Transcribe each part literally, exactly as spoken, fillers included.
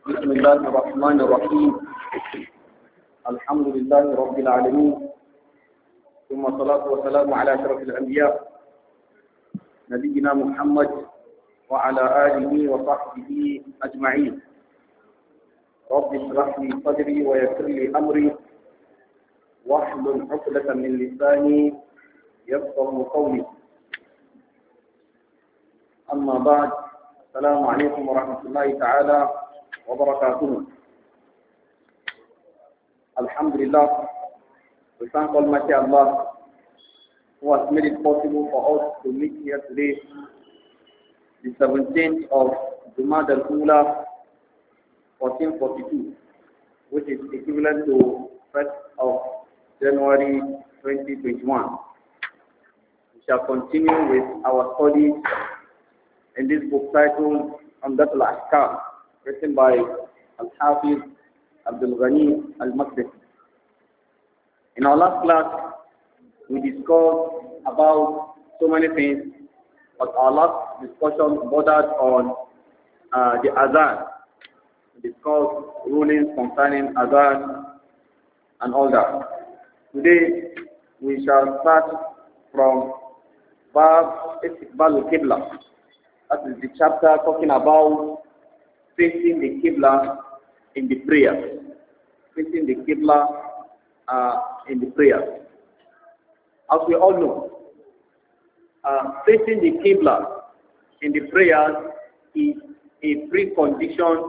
بسم الله الرحمن الرحيم. الحمد لله رب العالمين، ثم الصلاة والسلام على أشرف الأنبياء نبينا محمد وعلى آله وصحبه أجمعين. رب اشرح لي صدري ويسر لي أمري واحلل عقدة من لساني يفقهوا قولي. أما بعد، السلام عليكم ورحمة الله تعالى وبركاته. Alhamdulillah, we thank Almighty Allah who has made it possible for us to meet here today, the seventeenth of Jumad al-Ula, fourteen forty-two, which is equivalent to first of January twenty twenty-one. We shall continue with our studies in this book titled Umdat al-Ahkam, written by Al-Hafiz Abdul Ghani Al-Maqdisi. In our last class, we discussed about so many things, but our last discussion bordered on uh, the Azan. We discussed rulings concerning Azan and all that. Today, we shall start from Bab Istiqbal al-Qibla. That is the chapter talking about facing the Qibla in the prayer. Facing the Qibla uh, in the prayer. As we all know, uh, facing the Qibla in the prayers is a precondition,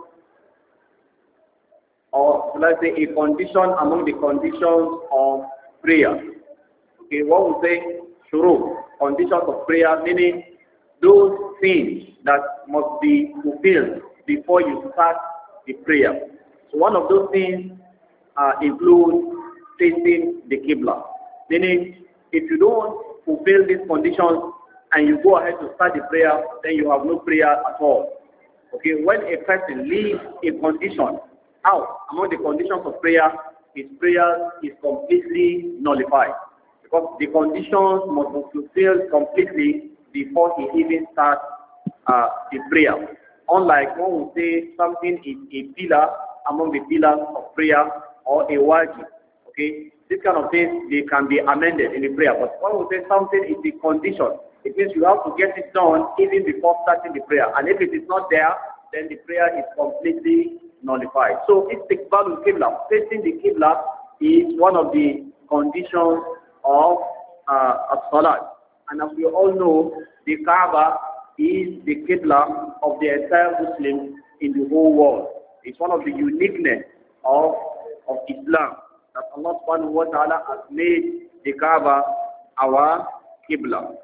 or let's say a condition among the conditions of prayer. Okay, what we say, shuru, conditions of prayer, meaning those things that must be fulfilled before you start the prayer. So one of those things uh, includes facing the Qibla. Meaning, if you don't fulfill these conditions and you go ahead to start the prayer, then you have no prayer at all. Okay, when a person leaves a condition out among the conditions of prayer, his prayer is completely nullified. Because the conditions must be fulfilled completely before he even starts uh, the prayer. Unlike when we say something is a pillar among the pillars of prayer or a wajib, okay, this kind of things, they can be amended in the prayer. But when we say something is the condition, it means you have to get it done even before starting the prayer. And if it is not there, then the prayer is completely nullified. So istiqbal al-qibla, facing the qibla, is one of the conditions of uh, as-salat. And as we all know, the Kaaba is the Qibla of the entire Muslims in the whole world. It's one of the uniqueness of, of Islam, that Allah subhanahu wa ta'ala has made the Kaaba our Qibla.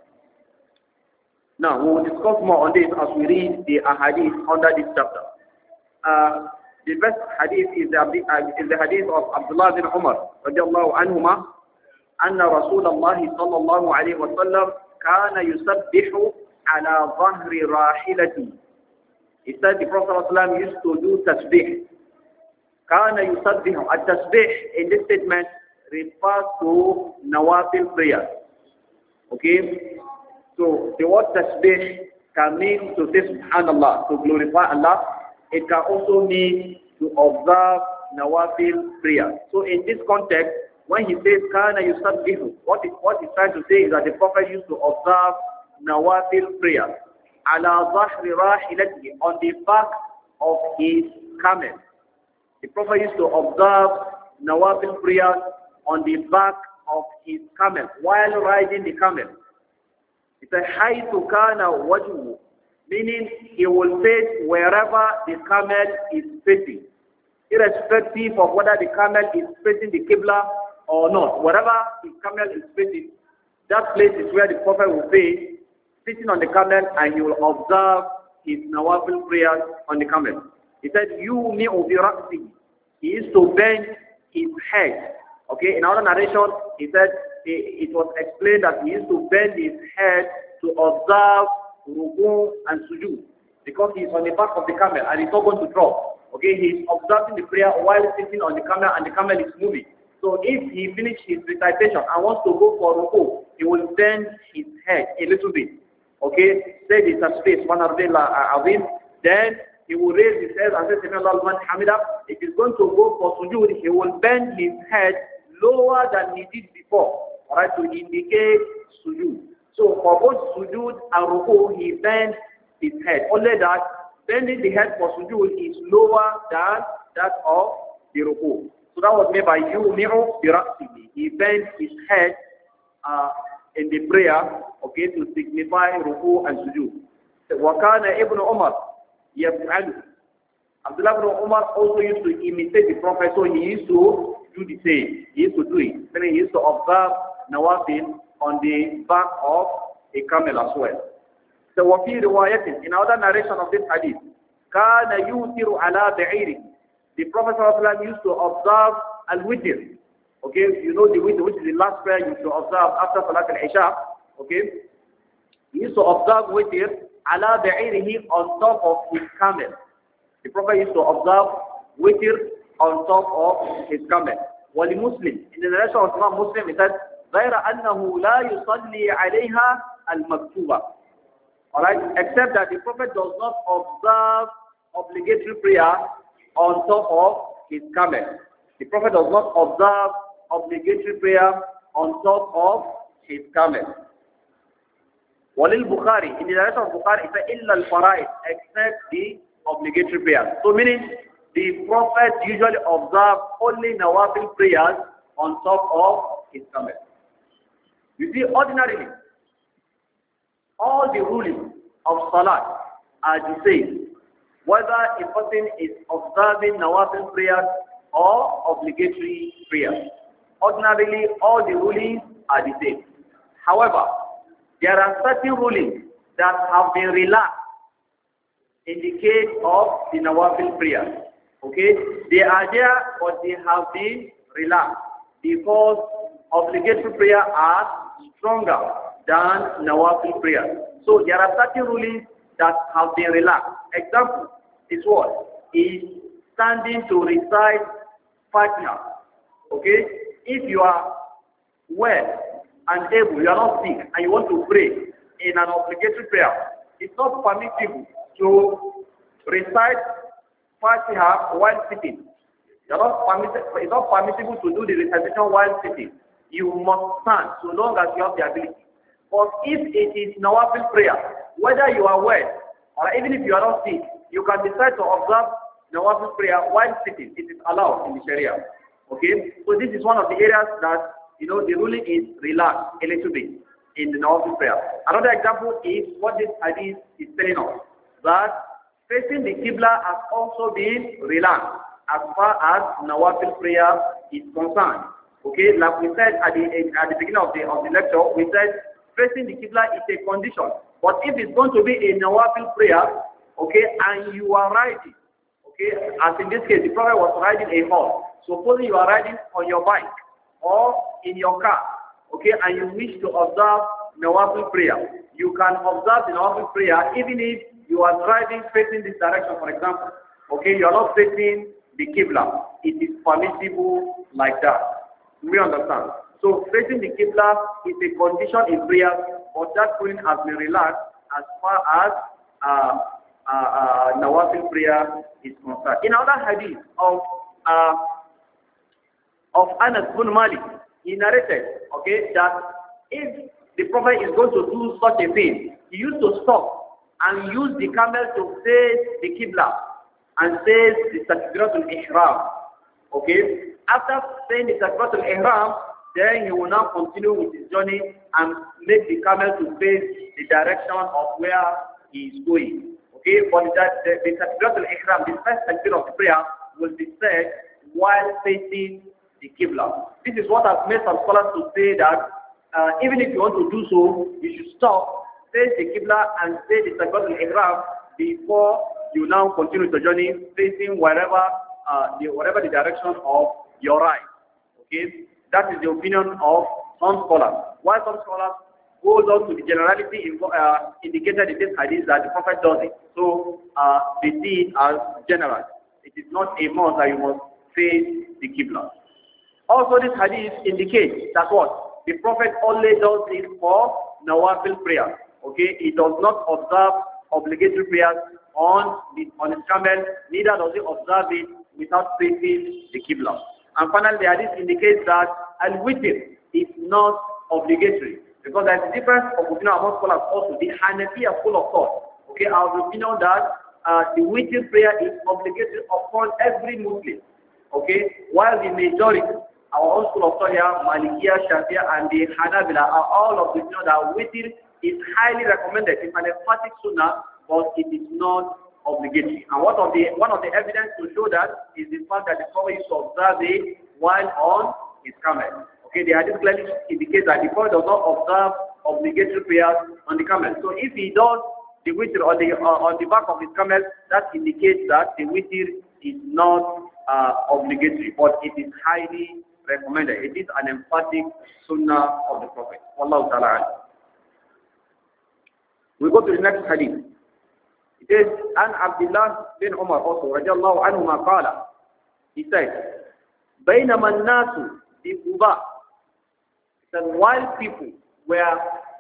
Now, we will discuss more on this as we read the ahadith under this chapter. Uh, the best hadith is the, uh, is the hadith of Abdullah bin Umar radiallahu anhuma, أن رسول الله صلى الله عليه وسلم كان يسبح على ظهر راحلته. He said the Prophet ﷺ used to do tasbih. كان يسبح. التسبيح in this statement refers to nawafil prayer. Okay? So the word tasbih can mean to say subhanallah, to glorify Allah. It can also mean to observe nawafil prayer. So in this context, when he says kana yusabbihu, what is what he's trying to say is that the Prophet used to observe nawafil prayer ala zahri rahilatihi, on the back of his camel. The Prophet used to observe nawafil prayer on the back of his camel while riding the camel. It's a haythu kana wajhu, meaning he will face wherever the camel is facing, irrespective of whether the camel is facing the Qibla or not. Wherever the camel is facing, that place is where the Prophet will face, sitting on the camel, and he will observe his nawafil prayers on the camel. He said, "You me bi ra'si." He used to bend his head. Okay, in another narration, he said it was explained that he used to bend his head to observe ruku and sujud, because he is on the back of the camel and he's not going to drop. Okay, he is observing the prayer while sitting on the camel, and the camel is moving. So if he finished his recitation and wants to go for ruku, he will bend his head a little bit. Okay, say this as space, one azim. Then he will raise his head and say, Sami Allahu liman hamida. If he's going to go for sujood, he will bend his head lower than he did before, alright, to indicate sujood. So for both sujood and ruku, he bends his head. Only that bending the head for sujood is lower than that of the ruku. So that was made by yumi'u bi ra'sihi. He bent his head uh, in the prayer, okay, to signify ruku and sujood. وَكَانَ ابن عمر يَفْعَلُ. Abdullah ibn Umar also used to imitate the Prophet, so he used to do the same. He used to do it. Then he used to observe nawafil on the back of a camel as well. So وَفِي رِوَايَةٍ, in another narration of this hadith, كَانَ يُوتِرُ عَلَى بَعِيرٍ. The Prophet ﷺ used to observe al-witr. Okay, you know the witr, which is the last prayer you should observe after Salat al-Isha. Okay, he used to observe witr ala ba'irihi, on top of his camel. The Prophet used to observe witr on top of his camel. Wali Muslim, in the narration of Imam Muslim, it says, غَيْرَ أَنَّهُ لَا يُصَلِّي عَلَيْهَا الْمَكْتُوبَةِ. Alright, except that the Prophet does not observe obligatory prayer on top of his camel. The Prophet does not observe obligatory prayer on top of his camel. Walil Bukhari, in the narration of Bukhari, it says, إِلَّا الْفَرَائِدِ, except the obligatory prayers. So meaning, the Prophet usually observes only nawafil prayers on top of his camel. You see, ordinarily, all the rulings of Salat are the same, whether a person is observing nawafil prayers or obligatory prayers. Ordinarily, all the rulings are the same. However, there are certain rulings that have been relaxed in the case of the nawafil prayers. Okay? They are there, but they have been relaxed because obligatory prayer are stronger than nawafil prayers. So there are certain rulings that have been relaxed. Example is what? Is standing to recite Fatiha. Okay? If you are well and able, you are not sick, and you want to pray in an obligatory prayer, it's not permissible to recite Fatiha while sitting. You're not permitted, it's not permissible to do the recitation while sitting. You must stand so long as you have the ability. But if it is nawafil prayer, whether you are well or even if you are not sick, you can decide to observe nawafil prayer while sitting. It is allowed in the Sharia. Okay? So this is one of the areas that, you know, the ruling is relaxed a little bit in the nawafil prayer. Another example is what this hadith is telling us, that facing the Qibla has also been relaxed as far as nawafil prayer is concerned. Okay, like we said at the at the beginning of the of the lecture, we said facing the Qibla is a condition. But if it's going to be a nawafil prayer, okay, and you are riding, okay, as in this case, the Prophet was riding a horse. Suppose you are riding on your bike or in your car, okay, and you wish to observe nawafil prayer, you can observe the nawafil prayer even if you are driving facing this direction, for example. Okay, you are not facing the Qibla. It is permissible like that. We understand. So facing the Qibla is a condition in prayer, but that point has been relaxed as far as uh, uh, uh, nawafil prayer is concerned. In another hadith of uh, of Anas bin Malik, he narrated, okay, that if the Prophet is going to do such a thing, he used to stop and use the camel to face the Qibla and says the Takbiratul Ihram. Okay? After saying the Takbiratul Ihram, then he will now continue with his journey and make the camel to face the direction of where he is going. Okay? But that the, the Takbiratul Ihram, the first takbir of the prayer, will be said while facing the Qibla. This is what has made some scholars to say that uh, even if you want to do so, you should stop, face the Qibla and say the Takbiratul Ihram before you now continue the journey facing wherever uh, the whatever the direction of your right. Okay, that is the opinion of some scholars. While some scholars go down to the generality in, uh, indicated in this hadith that the Prophet does it. So uh, they see it as general. It is not a must that you must face the Qibla. Also, this hadith indicates that what the Prophet only does it for nawafil prayer. Okay, he does not observe obligatory prayers on, the, on his camel, neither does he observe it without facing the Qibla. And finally, the hadith indicates that al-witr is not obligatory, because there is a difference of opinion among scholars also. The Hanafi are full of thought. Okay, our opinion that uh, the witr prayer is obligatory upon every Muslim. Okay, while the majority, our own school of thought here, Malikiya, Shafi'iyya, and the Hanabila are all of the opinion that witr is highly recommended. It's an emphatic sunnah, but it is not obligatory. And one of the one of the evidence to show that is the fact that the Prophet used to observe it while on his camel. Okay, the hadith clearly indicates that the Prophet does not observe obligatory prayers on the camel. So if he does the witr on the uh, on the back of his camel, that indicates that the witr is not uh, obligatory, but it is highly recommended. It is an emphatic sunnah of the Prophet. Wallahu ta'ala. We go to the next hadith. It says, An Abdullah bin Umar also, radiallahu anhuma qala. He said, Bainama an-nasu bi Quba. That while people were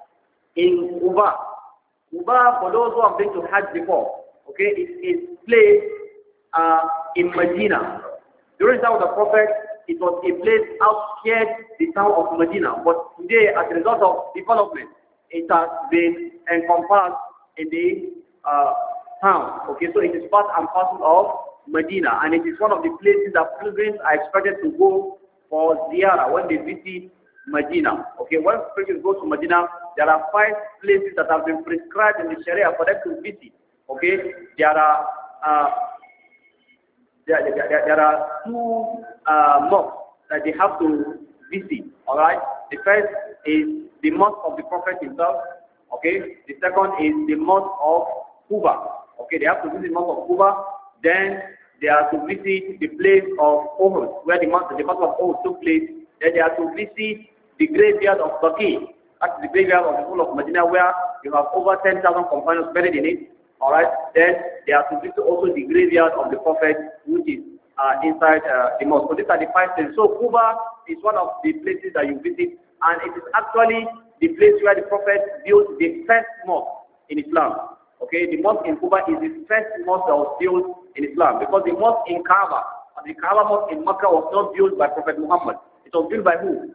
in Quba, Quba, for those who have been to Hajj before, okay, it is place uh, in Medina. During the time of the Prophet, it was a place outside the town of Medina. But today, as a result of development, it has been encompassed in the uh, town. Okay, so it is part and parcel of Medina, and it is one of the places that pilgrims are expected to go for ziyarah when they visit Medina. Okay, when pilgrims go to Medina, there are five places that have been prescribed in the Sharia for them to visit. Okay, there are uh, there, there, there, there are two uh, mosques that they have to visit. All right, the first is the mosque of the Prophet himself. Okay, the second is the mosque of Quba. Okay, they have to visit the mosque of Quba. Then they are to visit the place of Uhud, where the mosque, the mosque of Uhud took place. Then they are to visit the graveyard of Baqi. That's the graveyard of the whole of Medina, where you have over ten thousand companions buried in it. All right. Then they are to visit also the graveyard of the Prophet, which is uh, inside uh, the mosque. So these are the five places. So Quba is one of the places that you visit, and it is actually the place where the Prophet built the first mosque in Islam. Okay, the mosque in Quba is the first mosque that was built in Islam, because the mosque in Kaaba, or the Kaaba mosque in Makkah, was not built by Prophet Muhammad. It was built by who?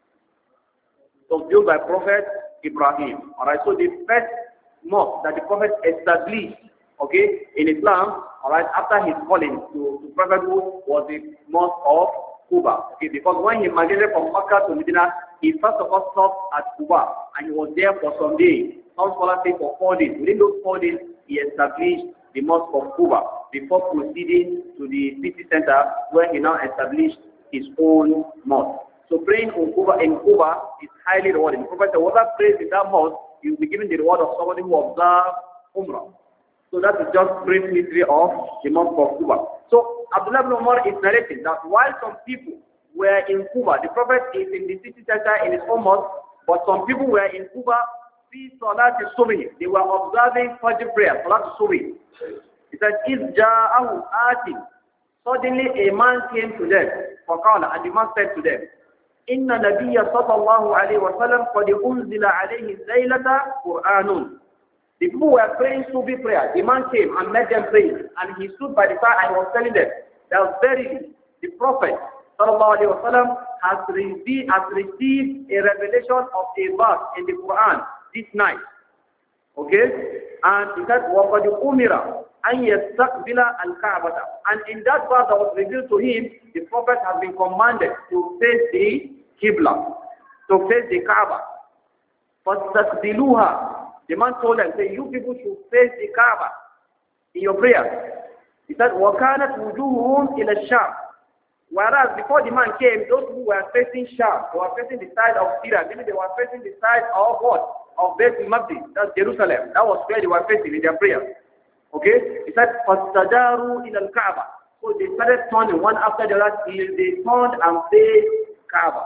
It was built by Prophet Ibrahim. Alright, so the first mosque that the Prophet established, okay, in Islam, alright, after his calling to, to prophethood, was the mosque of Quba. Okay, because when he migrated from Makkah to Medina, he first of all stopped at Quba, and he was there for some days. Some scholars say for four days. Within those four days, he established the mosque of Quba before proceeding to the city center, where he now established his own mosque. So praying in Quba, in Quba is highly rewarding. The Prophet said, whoever prays in that mosque, you will be given the reward of somebody who observes Umrah. So that is just brief history of the mosque of Quba. So Abdullah ibn Umar is narrating that while some people were in Quba, the Prophet is in the city center in his own mosque, but some people were in Quba, fi salat al-subh. They were observing Fajr prayer, salat al-subh. He said, "Iz ja'ahu atin." Suddenly a man came to them, faqala, and the man said to them, "Inna nabiyya sallallahu alayhi wa sallam qad unzila alayhi laylata Qur'anun." The people were praying Sufi prayer. The man came and met them praying, and he stood by the side and was telling them that verily the Prophet sallallahu alayhi wa sallam has received, has received a revelation of a verse in the Quran this night. Okay? And he said, وَقَدْ أُمِرَ أَنْ يَسْتَقْبِلَ الْكَعْبَةَ. And in that verse that was revealed to him, the Prophet has been commanded to face the Qibla, to face the Kaaba. فَاسْتَقْبِلُوهَا. The man told them, say, you people should face the Kaaba in your prayer. He said, وَكَانَتْ وُجُوهُهُمْ إِلَى الشَّامِ. Whereas before the man came, those who were facing Sham, they were facing the side of Syria, meaning they were facing the side of what? Of Beit al-Maqdis, that's Jerusalem. That was where they were facing in their prayer. Okay? He said, فَاسْتَدَارُوا إِلَى الْكَعْبَةِ. So they started turning one after the other till they turned and faced Kaaba.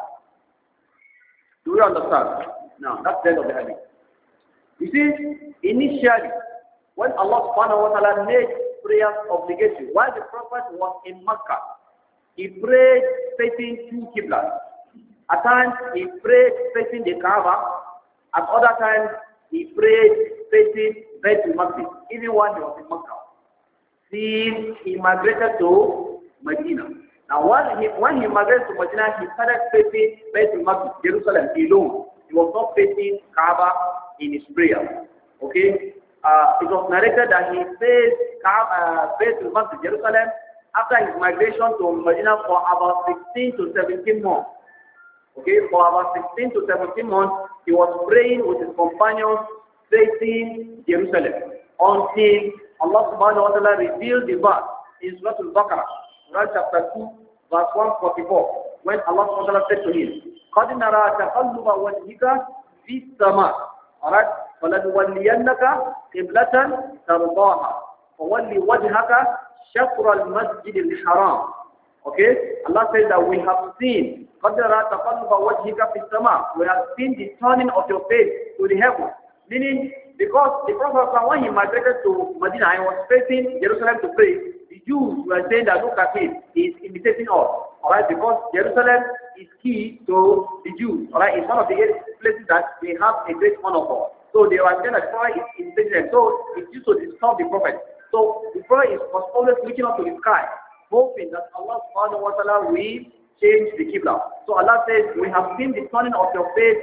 Do you understand? Now, that's the end of the hadith. You see, initially, when Allah subhanahu wa ta'ala made prayers obligatory, while the Prophet was in Makkah, he prayed facing two Qiblas. At times, he prayed facing the Kaaba. At other times, he prayed facing Baitul Maqdis, even when he was in Makkah. Till he migrated to Medina. Now, when he, when he migrated to Medina, he started facing Baitul Maqdis, Jerusalem alone. He was not facing Kaaba in his prayer. Okay? Uh, it was narrated that he faced Kaaba, uh, Baitul Maqdis, Jerusalem, after his migration to Medina for about sixteen to seventeen months. Okay, for about sixteen to seventeen months, he was praying with his companions facing Jerusalem until Allah subhanahu wa ta'ala revealed the verse in Surah Al-Baqarah, Surah chapter two, verse one forty-four, when Allah subhanahu wa ta'ala said to him, قَدْ نَرَى تَقَلُّبَ وَجْهِكَ فِي السَّمَاءِ. Alright, فَلَنُوَلِّيَنَّكَ قِبْلَةً تَرْضَاهَا فَوَلِّ وَجْهَكَ شَطْرَ الْمَسْجِدِ الْحَرَامِ. Okay, Allah says that we have seen, قَدْ نَرَى تَقَلُّبَ وَجْهِكَ فِي السَّمَاءِ. We have seen the turning of your face to the heaven. Meaning, because the Prophet, when he migrated to Medina, he was facing Jerusalem to pray. The Jews were saying that look at him, he is imitating us. Alright, because Jerusalem is key to the Jews. Alright, it's one of the places that they have a great honor for. So they were saying that the Prophet is imitating them. So it used to disturb the Prophet. So the Prophet was always looking up to the sky, hoping that Allah subhanahu wa ta'ala will change the Qibla. So Allah says, we have seen the turning of your face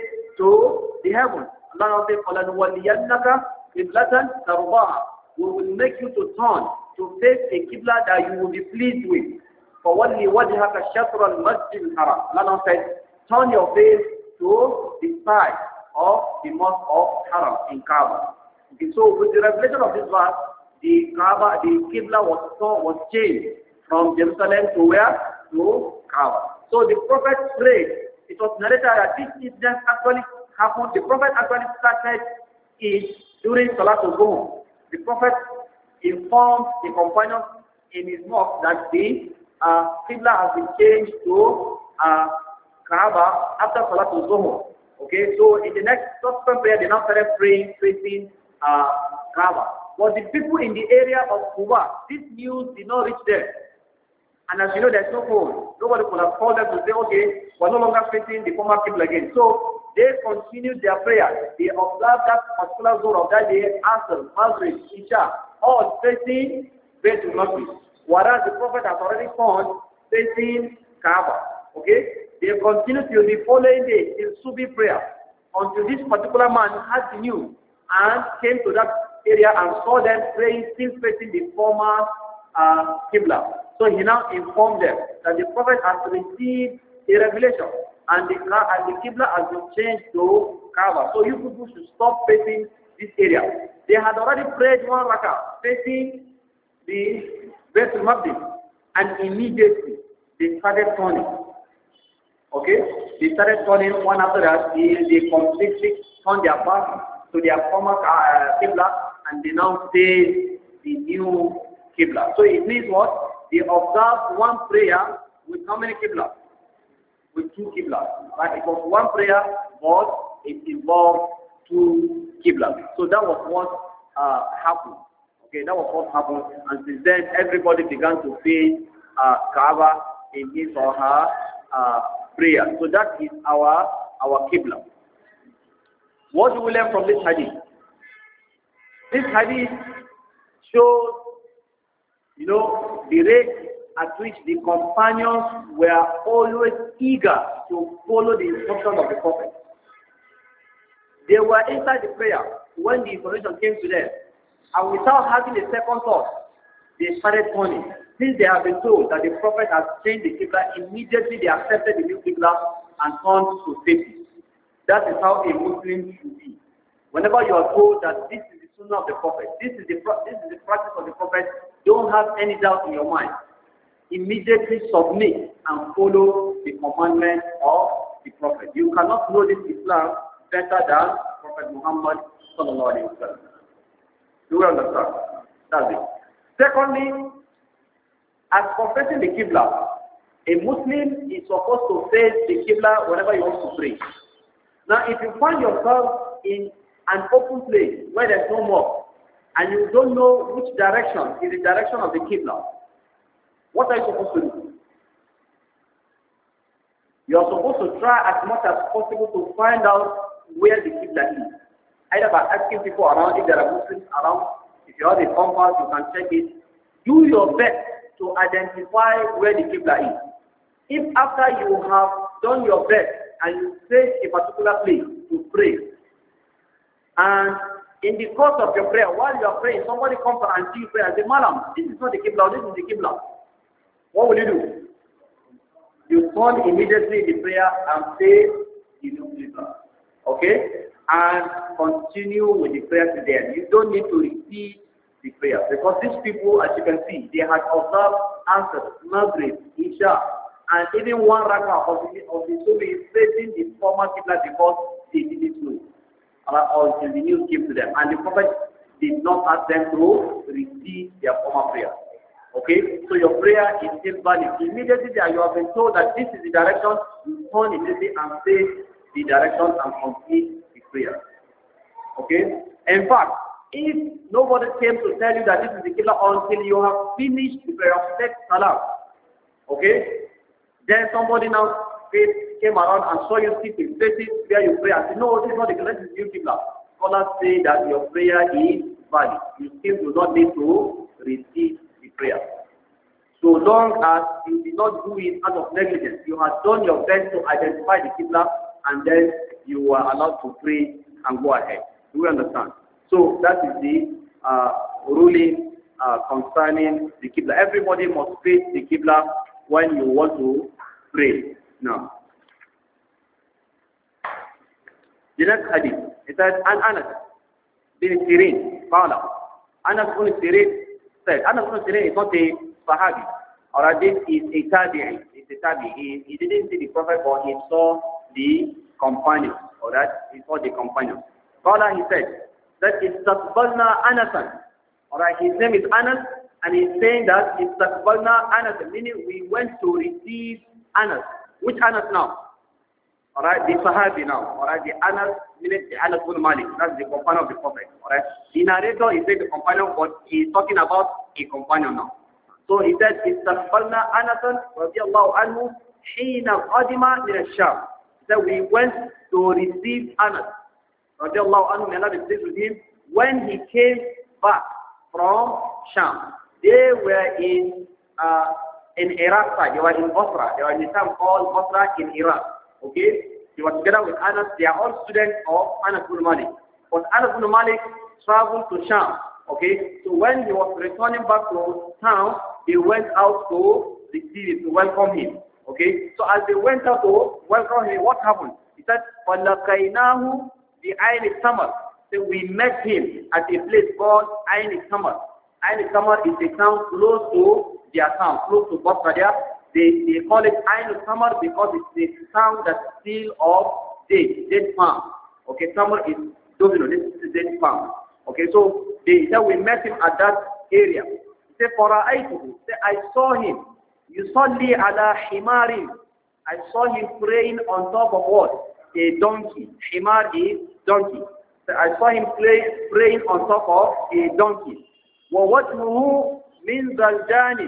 to the heaven. Allah says, فَلَنُوَلِّيَنَّكَ قِبْلَةً تَرْضَاهَا. We will make you to turn to face a Qibla that you will be pleased with. فَوَلِّ وَجْهَكَ شَطْرَ الْمَسْجِدِ الْحَرَامِ. Allah says, turn your face to the side of the mosque of Haram in Kaaba. Okay, so with the revelation of this verse, the Kaaba, the Qibla was, was changed from Jerusalem to where? To Kaaba. So the Prophet prayed. It was narrated that this incident actually happened. The Prophet actually started it during Salatul Zuhr. The Prophet informed the companions in his mosque that the uh, Qibla has been changed to uh, Kaaba after Salatul Zuhr. Okay, so in the next subsequent prayer, they now started praying, facing uh, Kaaba. But the people in the area of Quba, this news did not reach them. And as you know, there's no phone. Nobody could have called them to say, okay, we're no longer facing the former people again. So they continued their prayer. They observed that particular zone of that day, Asr, Maghrib, Isha, all facing Baitul Maqdis. Whereas the Prophet has already gone facing Kaaba. Okay? They continued till the following day in Subi prayer until this particular man had the news and came to that area and saw them praying still facing the former uh, Qibla. So he now informed them that the Prophet has received a revelation and the, and the Qibla has been changed to Kaaba. So you people should stop facing this area. They had already prayed one rakah facing the Baitul Maqdis and immediately they started turning. Okay? They started turning one after that. They, they completely turned their back to their former uh, Qibla and they now face the new Qibla. So it means what? They observed one prayer with how many Qibla? With two Qibla. Right? It was one prayer, but it involved two Qibla. So that was what uh, happened. Okay, that was what happened. And since then, everybody began to face uh, Kaaba in his or her uh, prayer. So that is our our Qibla. What do we learn from this hadith? This hadith shows, you know, the rate at which the companions were always eager to follow the instructions of the Prophet. They were inside the prayer when the information came to them, and without having a second thought, they started turning. Since they have been told that the Prophet has changed the Qibla, immediately they accepted the new Qibla and turned to safety. That is how a Muslim should be. Whenever you are told that this is the Sunnah of the Prophet, this is the this is the practice of the Prophet, don't have any doubt in your mind. Immediately submit and follow the commandment of the Prophet. You cannot know this Islam better than Prophet Muhammad sallallahu alaihi wasallam. Do you understand? That's it. Secondly, as confessing the Qibla, a Muslim is supposed to face the Qibla whenever he wants to pray. Now, if you find yourself in an open place where there's no mosque, and you don't know which direction is the direction of the Qibla, what are you supposed to do? You are supposed to try as much as possible to find out where the Qibla is. either by asking people around, if there are Muslims around, if you have a compass, you can check it. Do your best to identify where the Qibla is. If after you have done your best and you face a particular place to pray, and in the course of your prayer, while you are praying, somebody comes and see you pray and say, Malam, this is not the Qibla, this is the Qibla. What will you do? You turn immediately in the prayer and say the new Qibla. Okay? And continue with the prayer to the end. You don't need to repeat the prayer. Because these people, as you can see, they had observed answers, Maghrib, Isha, and even one rakah of the, of the Subi is facing the former Qibla because they didn't know. Or until the news came to them. And the Prophet did not ask them to repeat their former prayer. Okay? So your prayer is still valid. Immediately that you have been told that this is the direction, you turn immediately and face the direction and complete the prayer. Okay? In fact, if nobody came to tell you that this is the Qibla until you have finished the prayer, set salam. Okay? Then somebody now came around and saw you sitting, faces where you pray and said, no, this is not the Qibla, this is your Qibla. Scholars say that your prayer is valid. You still do not need to repeat the prayer. So long as you did not do it out of negligence, you have done your best to identify the Qibla and then you are allowed to pray and go ahead. Do we understand? So that is the uh, ruling uh, concerning the Qibla. Everybody must face the Qibla when you want to pray. Now, the next hadith, it says, An Anas bin Sirin, Qala. Anas bin Sirin said, Anas bin Sirin is not a Sahabi. Alright, this is a Tabi'i. It's a Tabi'i. He, he didn't see the Prophet, but he saw the companions. Alright, he saw the companions. Qala, he said, that Istaqbalna Anasan. Alright, his name is Anas, and he's saying that Istaqbalna Anasan, meaning we went to receive Anas. Which Anas now? Alright, the Sahabi now. Alright, the Anas, meaning the Anas bin Malik. That's the companion of the Prophet. Alright, the narrator is saying the companion, but he's talking about a companion now. So he said, Istaqbalna Anasan, radiyallahu anhu, Hina qadima min al-Sham. That we went to receive Anas, radiyallahu anhu, may Allah be pleased with him, when he came back from Sham. They were in uh, in Iraq side, they were in Basra. They were in a town called Basra in Iraq. Okay? They were together with Anas. They are all students of Anas bin Malik. But Anas bin Malik traveled to Sham. Okay? So when he was returning back to town, they went out to receive him, to welcome him. Okay? So as they went out to welcome him, what happened? He said, فَلَقَيْنَاهُ بِعَيْنِ السَّمَرِ. So we met him at a place called Ain al-Samar. Ain al-Samar is a town close to their town, close to Basra. They, they call it Ain al-Samar because it's a town that's still of date, date farm. Okay, Samar is domino, this is date farm. Okay, so they said we met him at that area. He said, فَرَأَيْتُهُ. I saw him. يُصَلِّي عَلَى حِمَارٍ. I saw him praying on top of what? A donkey. Himar is donkey. So I saw him play, praying on top of a donkey. وَوَجْهُهُ مِنْ ذَلْجَانِ.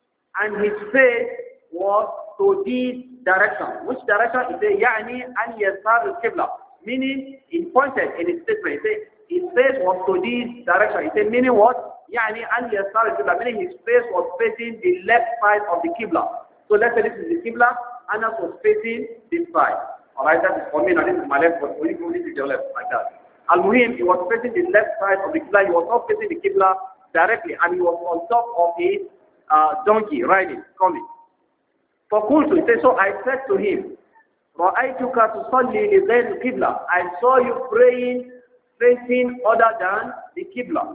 And his face was to this direction. Which direction? He said, يَعْنِي أَنْ يَسَارِ الْقِبْلَةِ. Meaning, he pointed in his statement. He said, his face was to this direction. He said, meaning what? يَعْنِي أَنْ يَسَارِ الْقِبْلَةِ. Meaning his face was facing the left side of the Qibla. So let's say this is the Qibla, Anas was facing this side. Alright, that is for me, now this is my left, but for you, this is your left, like that. Al-Muhim, he was facing the left side of the Qibla. He was not facing the Qibla directly, and he was on top of his uh, donkey, riding, coming. فَقُلْتُ, he said, so I said to him, رَأَيْتُكَ تُصَلِّي لِغَيْرِ الْقِبْلَةِ. I saw you praying, facing other than the Qibla.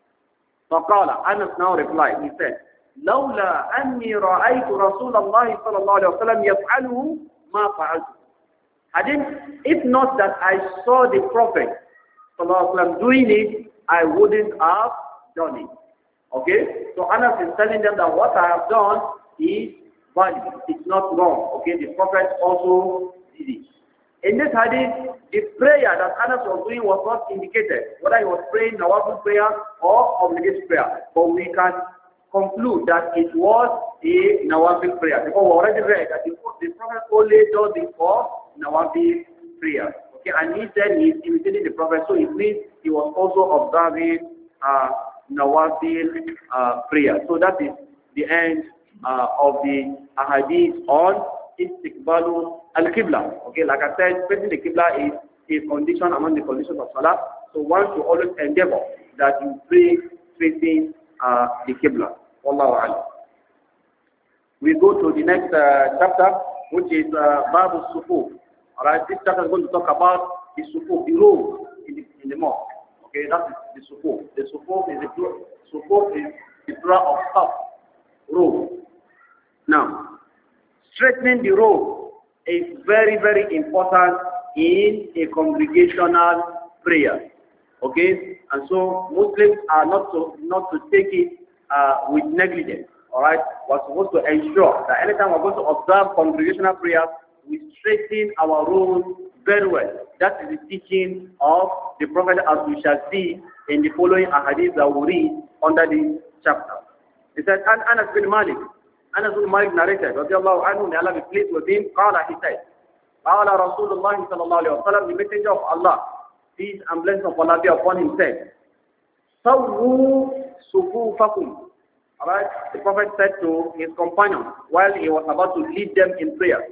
فَقَالَ, Anas now replied, he said, لَوْلَا أَنِّي رَأَيْتُ رَسُولَ اللَّهِ صَلَى اللَّهُ عَلَيْهِ وَسَلَّمْ يَفْعَلُهُ مَا فَعَلْتُ. I didn't, if not that I saw the Prophet sallallahu alaihi wasallam doing it, I wouldn't have done it. Okay? So Anas is telling them that what I have done is valid. It's not wrong. Okay? The Prophet also did it. In this hadith, the prayer that Anas was doing was not indicated, whether he was praying Nawafil prayer or obligatory prayer. But we can conclude that it was a Nawafil prayer. Because we already read that the, the Prophet only does it for Nawafil prayer. Okay, and he said he is imitating the Prophet, so it means he was also observing uh, Nawafil uh, prayer. So that is the end uh, of the ahadith on istiqbalu al-qibla. Okay, like I said, facing the qibla is a condition among the conditions of salah. So one should always endeavor that you pray facing uh, the qibla. Wallahu a'lam. We go to the next uh, chapter, which is uh, Babu Sufuf. Alright, this chapter is going to talk about the Sufuf, the row in the, in the mosque. Okay, that is the Sufuf. The Sufuf is the plural. Sufuf is the plural of saf, row. Now, straightening the row is very, very important in a congregational prayer. Okay, and so Muslims are not to not to take it uh, with negligence. All right, we're supposed to ensure that anytime we're going to observe congregational prayers, we straighten our rows very well. That is the teaching of the Prophet, as we shall see in the following ahadith that we read under this chapter. He said, "An Anas bin Malik, Anas bin Malik narrated, radiallahu anhu, may Allah be pleased with him, qala, he said, qala Rasulullah sallallahu alayhi wa sallam, the messenger of Allah, peace and blessings of Allah be upon him, said, Sawwu sufufakum." Alright, the Prophet said to his companions while he was about to lead them in prayer,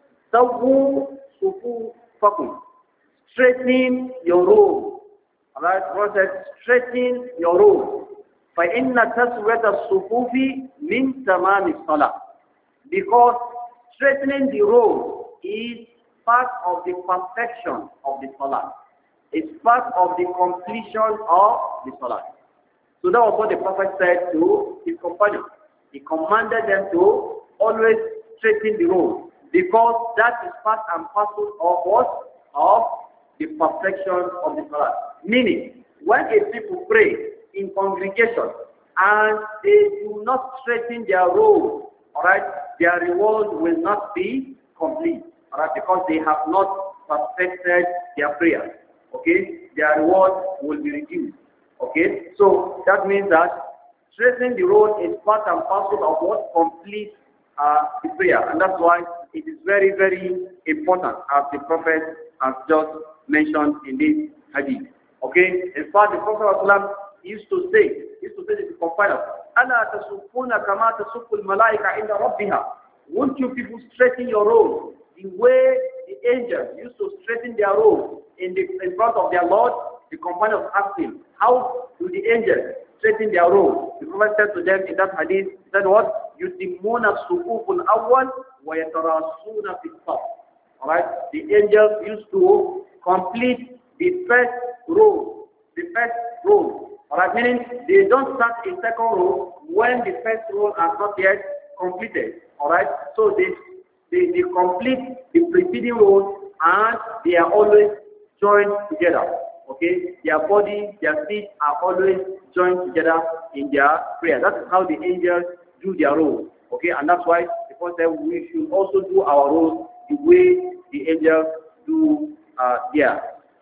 Sawwu sufufakum, straighten your robe. Alright, the Prophet said, straighten your robe. فَإِنَّ تَسْوَةَ الصُّفُوفِ مِنْ تَمَامِ الصَّلَاةِ, because straightening the robe is part of the perfection of the salah. It's part of the completion of the salah. So that was what the Prophet said to his companions. He commanded them to always straighten the robe, because that is part and parcel of what? Of the perfection of the salah. Meaning, when a people pray in congregation and they do not straighten their robe, alright, their reward will not be complete, alright, because they have not perfected their prayer. Okay, their reward will be reduced. Okay, so that means that straightening the road is part and parcel of what completes uh, the prayer, and that's why it is very, very important, as the Prophet has just mentioned in this hadith. Okay, in fact, the Prophet used to say, used to say to the companions, "Ala tasufuna kama tasuful malaika inda rabbiha." Won't you people straighten your road the way the angels used to straighten their road in the in front of their Lord? The companions asked him, how do the angels straighten their road? The Prophet said to them in that hadith, he said what? يُتِمُّونَ الصُّفُوفُ الْأَوَّلِ وَيَتَرَاسُونَ فِي الصَّفِّ. Alright, the angels used to complete the first row, the first row. Alright, meaning they don't start a second row when the first row has not yet completed. Alright, so they, they, they complete the preceding rows and they are always joined together. Okay, their body, their feet are always joined together in their prayer. That's how the angels do their role. Okay, and that's why the Prophet said we should also do our roles the way the angels do uh, theirs.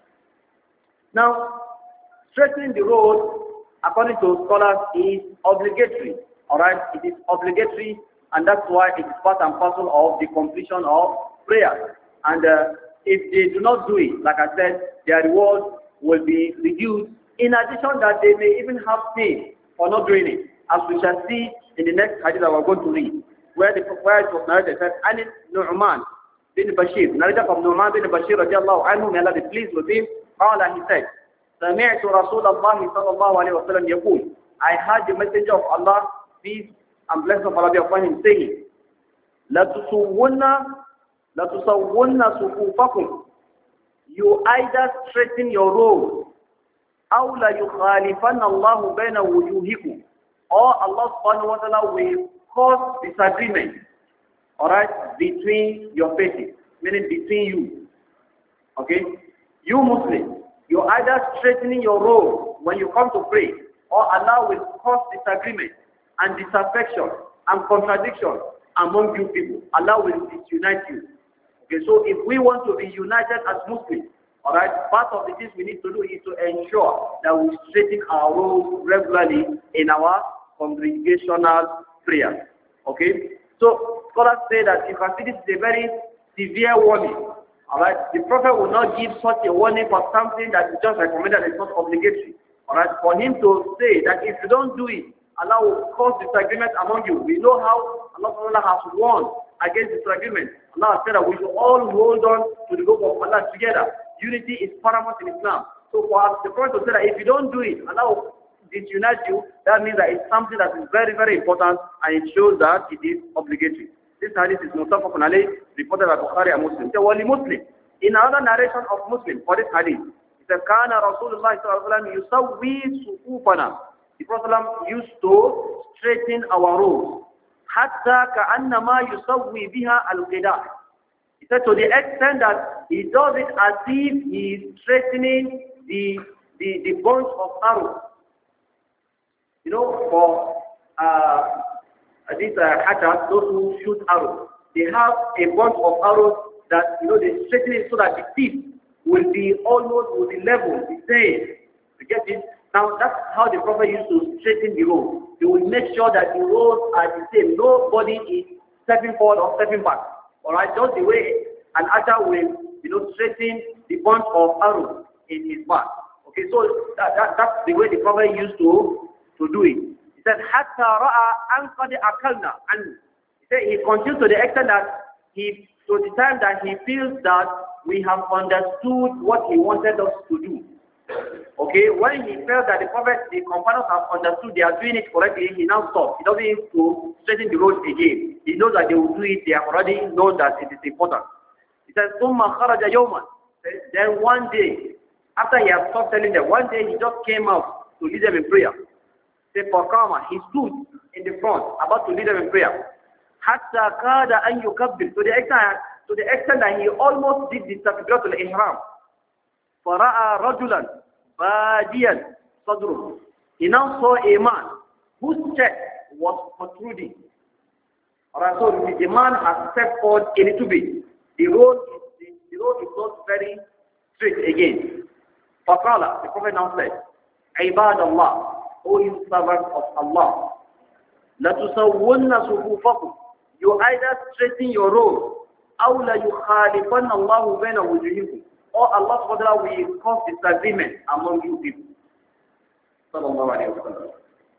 Now, straightening the road, according to scholars, is obligatory. Alright, it is obligatory, and that's why it is part and parcel of the completion of prayer. And uh, if they do not do it, like I said, their reward will be reduced. In addition, that they may even have pain for not doing it, as we shall see in the next hadith that we're going to read, where the where it was narrated said, "Anis Nu'man bin Bashir," narrated from Nu'man bin Bashir radiallahu anhu, may Allah be pleased with him. Qala, he said, "Sami'tu Rasulullah sallallahu alayhi wa sallam yaqul." I heard the messenger of Allah, peace and blessings of Allah be upon him, saying, "La tusawwunna, la tusawwunna sufufakum." You either straighten your road, أو لا يخالفن الله بين وجوهكم, or Allah subhanahu wa ta'ala will cause disagreement, alright, between your faces, meaning between you. Okay? You Muslims, you either straightening your road when you come to pray, or Allah will cause disagreement and disaffection and contradiction among you people. Allah will disunite you. Okay, so if we want to be united as Muslims, alright, part of the things we need to do is to ensure that we straighten our roads regularly in our congregational prayers. Okay, so scholars say that you can see this is a very severe warning. Alright, the Prophet will not give such a warning for something that is just recommended and it's not obligatory. Alright, for him to say that if you don't do it, Allah will cause disagreement among you. We know how Allah has warned against disagreement. Allah said that we should all hold on to the rope of Allah together. Unity is paramount in Islam. So for us, the Prophet will say that if you don't do it, Allah will disunite you. That means that it's something that is very, very important, and it shows that it is obligatory. This hadith is Mustafa Kunale, reported by Bukhari and Muslim. So, Wali Muslim. In another narration of Muslim for this hadith, it says, Kana Rasulullah sallallahu alaihi wasallam yusawwi sufufana. The Prophet used to straighten our rows. Hatta ka'annama yusawwi biha al-qidah. He said to the extent that he does it as if he is straightening the, the, the bunch of arrows. You know, for uh, these uh, hatters, those who shoot arrows, they have a bunch of arrows that, you know, they straighten it so that the tip will be almost, will be level, the same. You get it? Now, that's how the Prophet used to straighten the road. He will make sure that the roads are the same. Nobody is stepping forward or stepping back. Alright, just the way an archer will, you know, straighten the bunch of arrows in his back. Okay, so that, that, that's the way the Prophet used to, to do it. He said, Hatta ra'a an qad akalna. And he said he continues to the extent that he, to the time that he feels that we have understood what he wanted us to do. Okay, when he felt that the Prophet, the companions have understood they are doing it correctly, he now stops. He doesn't need to straighten the road again. He knows that they will do it, they have already known that it is important. He says, ثُمَّ خَرَجَ يَوْمًا. Then one day, after he has stopped telling them, one day he just came out to lead them in prayer. Say, فَقَامَ. He stood in the front, about to lead them in prayer. حَتَّى كَادَ أَنْ يُكَبِّرْ. To the extent, to the extent that he almost did the takbiratul ihram. فَرَأَى رَجُلًا بَادِيًا صَدْرُهُ. He now saw a man whose chest was protruding. Alright, so the man has stepped forward a little bit. The road is, the, the road is not very straight again. فَقَالَ. The Prophet now said, عِبَادَ اللَّهِ. O you servants of Allah, لَتُسَوُّنَّ صُفُوفَكُمْ. You either straighten your road, أَوْ لَيُخَالِفَنَّ اللَّهُ بَيْنَ وُجُوهِكُمْ. Or Allah subhanahu wa ta'ala will cause disagreement among you people. Sallallahu alayhi wa sallam.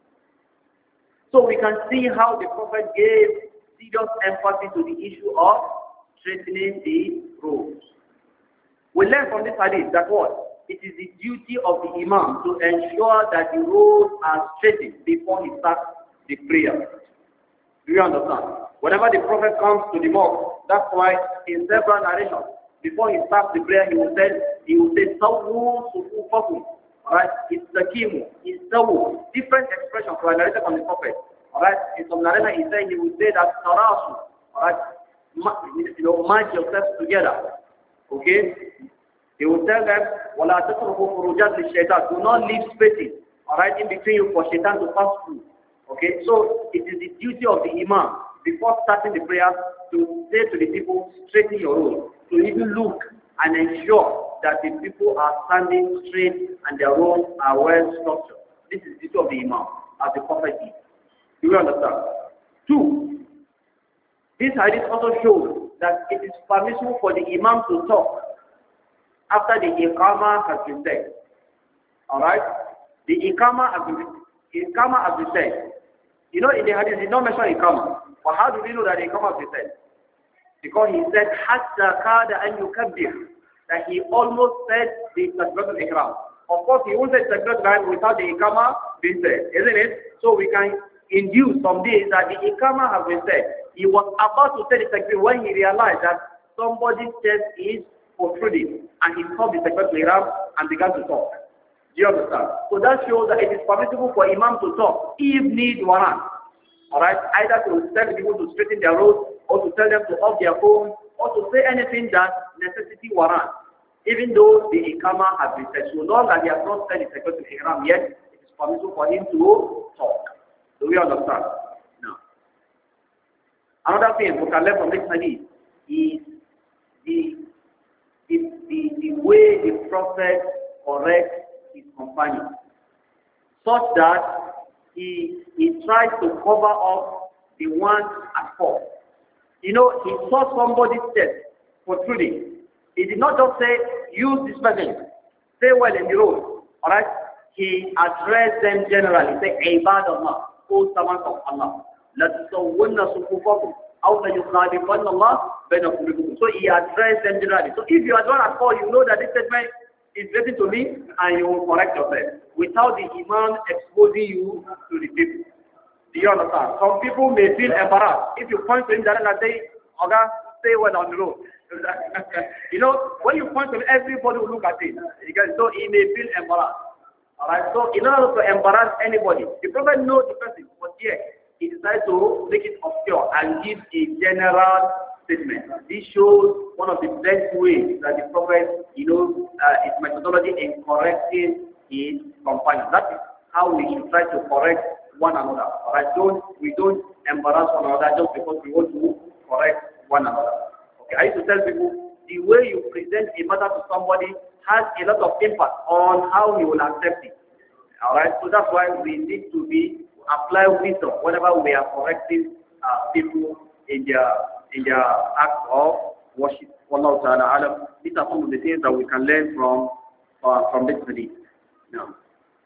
So we can see how the Prophet gave serious emphasis to the issue of straightening the roads. We learn from this hadith that what? It is the duty of the Imam to ensure that the roads are straightened before he starts the prayer. Do you understand? Whenever the Prophet comes to the mosque, that's why in several narrations, before he starts the prayer, he will say, he will say, Sawu sufufakum. Alright, it's the kimu, it's sawu. Different expressions for a narrator from the Prophet. Alright, in some narrator he said, he will say that Tarasu. Alright, you know, merge yourselves together. Okay? He will tell them, Wala tatruku furujat li shaitan. Do not leave spaces, alright, in between you for shaitan to pass through. Okay, so it is the duty of the Imam, before starting the prayer, to say to the people, straighten your road. To even look and ensure that the people are standing straight and their roads are well structured. This is the duty of the Imam, as the Prophet did. Do you understand? Two, this hadith also shows that it is permissible for the Imam to talk after the Iqamah has been said. Alright? The Iqamah has been, Iqamah has been said. You know, in the hadith, he did not mention Iqamah. But how do we know that the Iqamah has been said? Because he said, Hatta kada an yukabbir, that he almost said the Takbiratul Ihram. Of course, he won't say Takbiratul Ihram without the Iqamah being said, isn't it? So we can induce from this that the Iqamah has been said. He was about to say the Takbir when he realized that somebody's chest is protruding, and he stopped the Takbiratul Ihram and began to talk. Do you understand? So that shows that it is permissible for Imam to talk, if need warrant. Alright, either to tell people to straighten their roads, or to tell them to off their phones, or to say anything that necessity warrants, even though the Iqamah has been said. So long as he has not said the Takbiratul Ihram yet, it is permissible for him to talk. Do we understand? Now, another thing we can learn from this hadith is the, the, the, the way the Prophet corrects his companions, such that he, he tries to cover up the ones at fault. You know, he saw somebody's chest protruding, He did not just say, use this person, stay well in the road. Alright? He addressed them generally. Say, Ibad Allah, O servants of Allah. لَتُسَوُّنَّ صُفُوفَكُمْ أَوْ لَيُخَالِفَنَّ اللَّهُ بَيْنَ قُلُوبِكُمْ. So he addressed them generally. So if you are not at all, you know that this statement is related to me, and you will correct yourself without the Imam exposing you to the people. Do you understand? Some people may feel embarrassed if you point to him and say, "Oga, stay well on the road." You know, when you point to him, everybody will look at it. So he may feel embarrassed. Alright, so in order to embarrass anybody, the Prophet knows the person, but yet he decided to make it obscure and give a general statement. This shows one of the best ways that the Prophet, you know, uh, his methodology in correcting his companions. That is how we should try to correct one another. Alright, don't we don't embarrass one another just because we want to correct one another. Okay, I used to tell people the way you present a matter to somebody has a lot of impact on how he will accept it. Alright, so that's why we need to be apply wisdom whenever we are correcting uh, people in their in their act of worship. Wallahu ta'ala alam. These are some of the things that we can learn from uh, from this hadith. Now,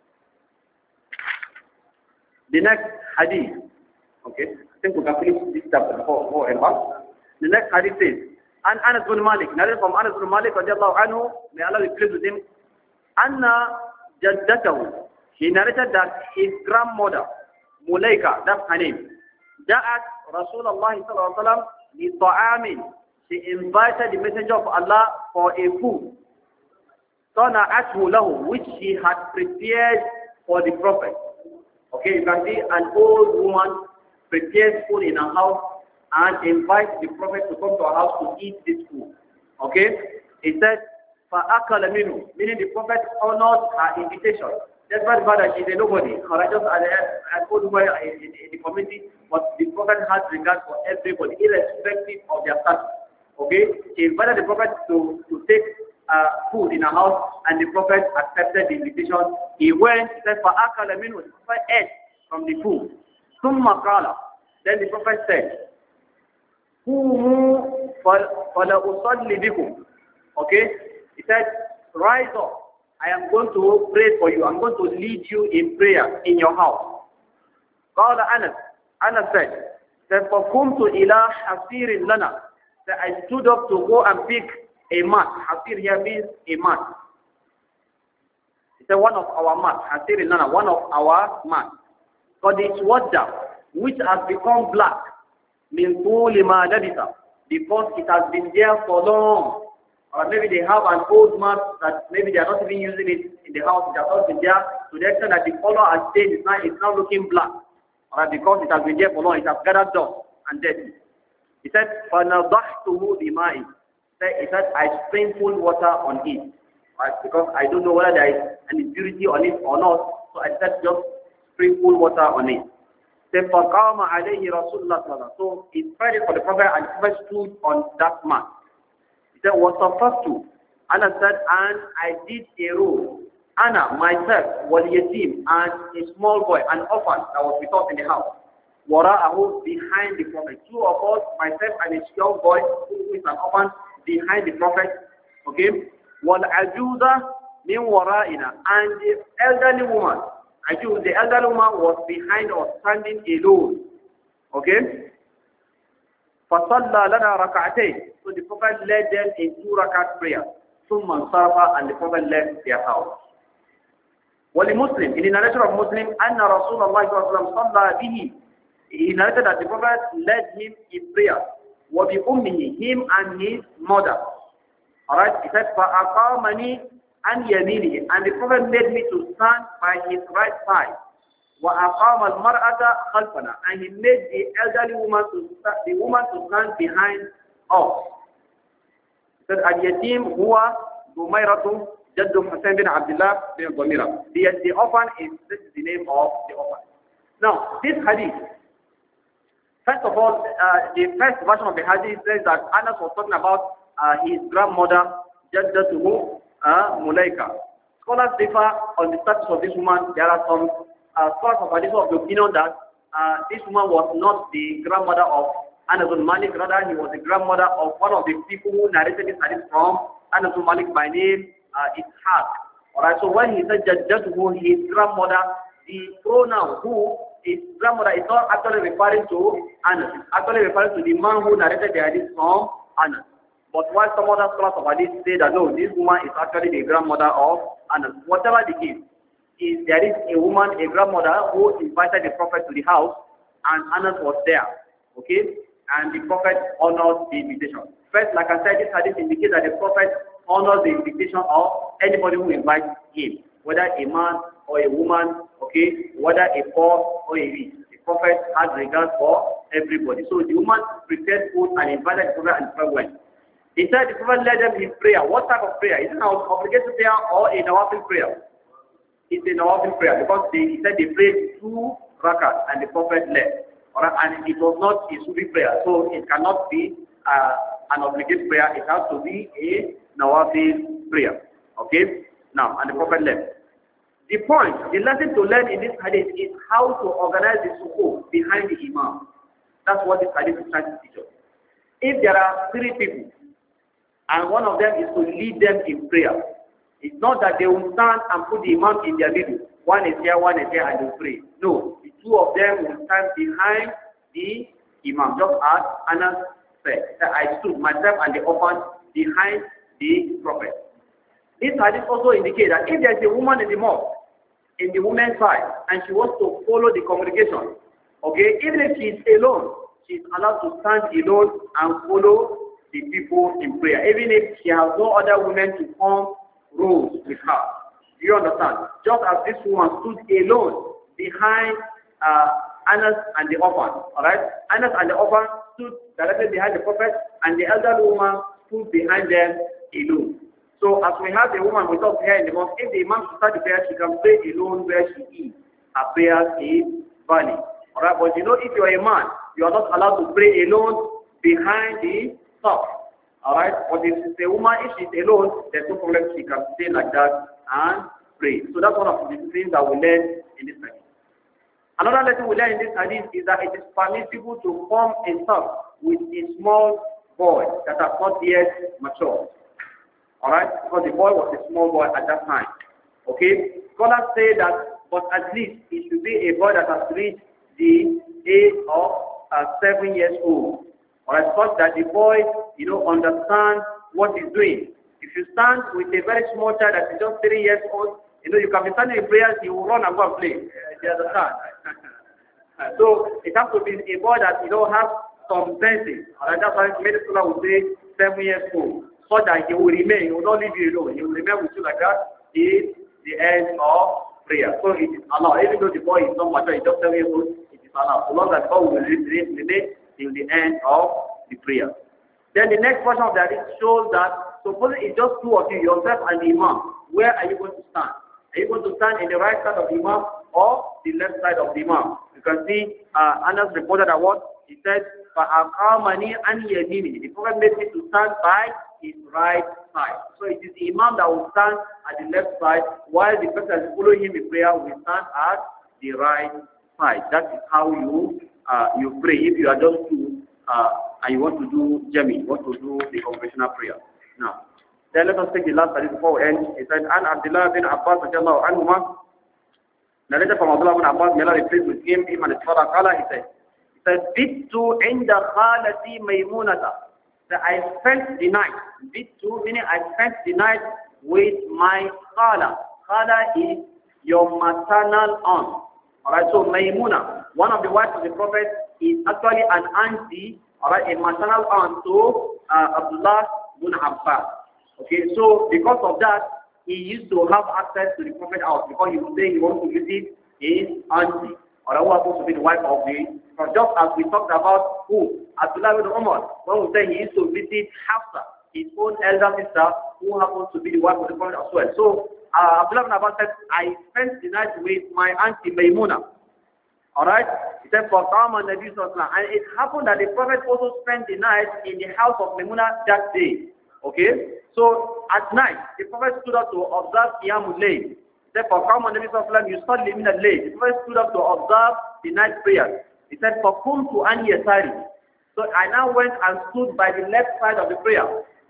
the next hadith. Okay, I think we can finish this chapter before before end. The next hadith says, "An Anas bin Malik, narrated from Anas bin Malik radiallahu anhu, may Allah be pleased with him, anna jaddatahu." He narrated that his grandmother, Mulaika, that's her name, Ja'at Rasulullah sallallahu alaihi wasallam li ta'amin. She invited the Messenger of Allah for a food. Sana'athu lahu, which she had prepared for the Prophet. Okay, you can see an old woman prepares food in her house and invites the Prophet to come to her house to eat this food. Okay, he said, فَأَكَلَ مِنْهُ, meaning the Prophet honored her invitation. That's why that she's a nobody, courageous and old woman in, in, in the community, but the Prophet has regard for everybody, irrespective of their status. Okay? She invited the Prophet to, to take uh, food in her house, and the Prophet accepted the invitation. He went, said, فَأَكَلَ مِنْهُ, the Prophet ate from the food. ثُمَّ قَالَ, then the Prophet said, قُومُوا فَلَأُصَلِّ بِكُمْ. Okay? He said, rise up. I am going to pray for you. I'm going to lead you in prayer in your house. قال Anas. Anas said, فَقُمْتُ إِلَىٰ حَصِيرٍ لَنَا. So I stood up to go and pick a mat. Hasir here means a mat. It's one of our mats. Hasir lana, one of our mats. But it's water which has become black. مِنْ طُولِ مَا لَبِثَ, because it has been there for long. Or maybe they have an old mat that maybe they are not even using it in the house. It has not been there to the extent that the color has changed. It's now, it's now looking black. Alright, because it has been there for long, it has gathered dust and dirt. He said, فَنَضَحْتُهُ بِمَاءٍ. He said, I sprinkle water on it. Right? Because I don't know whether there is an impurity on it or not. So I said, just sprinkle water on it. Then فَقَامَ عَلَيْهِ رَسُولُ اللَّهِ. So he spread it for the Prophet, and the Prophet stood on that mat. He said, وَصَفَفْتُ. Anna said, and I did a row. Anna, myself, وَالْيَتِيمْ, and a small boy, an orphan that was with us in the house. وَرَاءَهُ, behind the Prophet. Two of us, myself and a young boy, who is an orphan, behind the Prophet. Okay? وَالْعَجُوزَ مِنْ وَرَائِنَا. And the elderly woman, Ajuz, the elderly woman was behind us, standing alone. Okay? فَصَلَّى لَنَا رَكَعَتَيْنِ. So the Prophet led them in two rakat prayer. ثُمَّ انصَرَفَ, and the Prophet left their house. وَلِمُسْلِمْ, in the narration of Muslim, أَنَّ رَسُولَ اللَّهِ صَلَّى اللَّهُ عَلَيْهِ وَسَلَّمْ صَلَّى بِهِ. He narrated that the Prophet led him in prayer. وَبِأُمِّهِ, him and his mother. Alright, he said, فَأَقَامَنِي عَنْ يَمِينِهِ, and the Prophet made me to stand by his right side. وَأَقَامَ الْمَرْأَةَ خَلْفَنَا, and he made the elderly woman to stand, the woman to stand behind us. He said, Al-Yatim huwa Dumayratu Jaddu Hussain bin Abdullah bin Dhamira. The, the orphan is, this is the name of the orphan. Now, this hadith, first of all, uh, the first version of the hadith says that Anas was talking about uh, his grandmother, Jaddatuhu uh, Mulaika. Scholars differ on the status of this woman. There are some uh, scholars of hadith of the opinion that uh, this woman was not the grandmother of Anas bin Malik, rather he was the grandmother of one of the people who narrated this hadith from Anas bin Malik by name uh, Ishaq. Alright, so when he said Jajjatuhu, his grandmother, the pronoun who, his grandmother is not actually referring to Anas. It's actually referring to the man who narrated the hadith from Anas. But while some other scholars of hadith say that no, this woman is actually the grandmother of Anas. Whatever the case, is there is a woman, a grandmother who invited the Prophet to the house and Anas was there. Okay? And the Prophet honors the invitation. First, like I said, this hadith indicates that the Prophet honors the invitation of anybody who invites him, whether a man or a woman, okay, whether a poor or a rich. The Prophet has regard for everybody. So the woman prepared food and invited the Prophet and the Prophet went. He said the Prophet led them in prayer. What type of prayer? Is it an obligatory prayer or a nawafil prayer? It's a nawafil prayer because they, he said they prayed two rakat and the Prophet led. Alright, and it was not a Sufi prayer, so it cannot be uh, an obligatory prayer. It has to be a nawafil prayer. Okay? Now, and the Prophet led. The point, the lesson to learn in this hadith is how to organize the suhoor behind the imam. That's what this hadith is trying to teach us. If there are three people, and one of them is to lead them in prayer, it's not that they will stand and put the imam in their middle. One is here, one is here, and they pray. No, the two of them will stand behind the imam, just as Anas said. That I stood myself and the orphan behind the Prophet. This hadith also indicates that if there is a woman in the mosque, in the woman's side, and she wants to follow the congregation, okay, even if she is alone, she is allowed to stand alone and follow the people in prayer, even if she has no other women to form rows with her. Do you understand? Just as this woman stood alone behind uh, Anas and the orphan, alright? Anas and the orphan stood directly behind the Prophet, and the elderly woman stood behind them alone. So as we have the woman with us here in the mosque, if the imam should start the prayer, she can pray alone where she is. Her prayer is valid. Alright, but you know, if you are a man, you are not allowed to pray alone behind the top. Alright, but if it's a woman, if she's alone, there's no problem, she can stay like that and pray. So that's one of the things that we learn in this hadith. Another lesson we learn in this hadith is that it is permissible to form a sub with a small boy that has not yet matured. Alright, because the boy was a small boy at that time. Okay, scholars say that, but at least it should be a boy that has reached the age of uh, seven years old. Alright, such that the boy, you know, understands what he's doing. If you stand with a very small child that is just three years old, you know, you can be standing in prayers, he will run and go and play. Uh, you understand? So it has to be a boy that, you know, has some senses. Alright, that's why many people would say seven years old. So that he will remain, he will not leave you alone. He will remain with you like that. Is the end of prayer. So it is allowed. Even though the boy is not mature, he's just seven years old, it is allowed. So long as God will remain till the end of the prayer. Then the next portion of that it shows that suppose it's just two of you, yourself and the imam. Where are you going to stand? Are you going to stand in the right side of the imam or the left side of the imam? You can see uh, Anas reported that what he said, فَأَقَامَنِي أَنْ يَمِينِي. The Prophet made me to stand by his right side. So it is the imam that will stand at the left side, while the person that is following him in prayer will stand at the right side. That is how you uh, you pray. If you are just two uh, and you want to do jami, you want to do the congregational prayer. Now, then let us take the last hadith before we end. It said, "An Abdullah bin Abbas radiallahu anhuma." Narrated from Abdullah bin Abbas, may Allah be pleased with him, him and his father. Qala, he said, he said, "Bittu inda khalati maymunata." That I spent the night. Bittu meaning I spent the night with my khala. Khala is your maternal aunt. Alright, so Maymuna, one of the wives of the Prophet, is actually an auntie, alright, a maternal aunt to uh, Abdullah bin Abbas. Okay, so because of that, he used to have access to the Prophet's house because he would say he wants to visit his auntie, or who happens to be the wife of the Prophet. Just as we talked about who? Abdullah bin Umar, when we say he used to visit Hafsa, his own elder sister, who happens to be the wife of the Prophet as well. So, uh, Abdullah bin Abbas said, I spent the night with my auntie Maymuna. Alright? He said, for Qama Nabi Sallallahu Alaihi Wasallam. And it happened that the Prophet also spent the night in the house of Maymuna that day. Okay? So, at night, the Prophet stood up to observe Qiyamul Layl. He said, for Qama Nabi Sallallahu Alaihi Wasallam, you start living at Layl. The Prophet stood up to observe the night prayer. He said, for Kum to An Yasari. So I now went and stood by the left side of the prayer.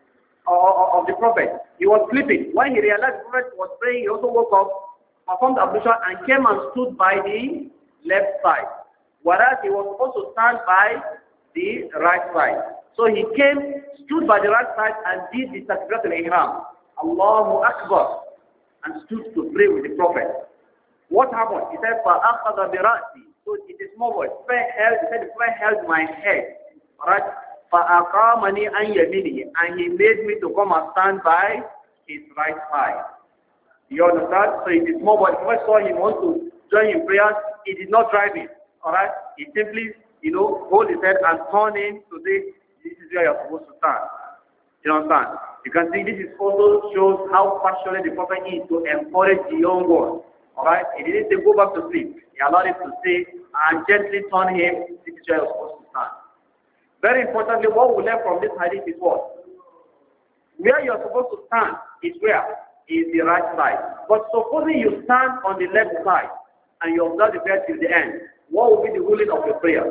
of the Prophet. He was sleeping. When he realized the Prophet was praying, he also woke up, performed ablution, and came and stood by the left side. Whereas he was supposed to stand by the right side. So he came, stood by the right side, and did the Takbirat al-Ihram. Allahu Akbar. And stood to pray with the Prophet. What happened? He said, فَأَخَذَ بِرَأْسِي. So it is more words. He said, the Prophet held my head. Alright? فَأَقَامَنِي أَنْ يَمِينِهِ. And he made me to come and stand by his right side. You understand? So it is more words. The Prophet saw him want to join in prayers. He did not drive it. Alright? He simply, you know, hold his head and turn in to say, this is where you're supposed to stand. You understand? You can see this is also shows how passionate the Prophet is to encourage the young ones. Alright? He didn't say go back to sleep. He allowed him to stay and gently turn him. This is where you're supposed to stand. Very importantly, what we learn from this hadith is what? Where you're supposed to stand is where? Is the right side. But supposing you stand on the left side and you observe the prayer till the end, what will be the ruling of your prayer?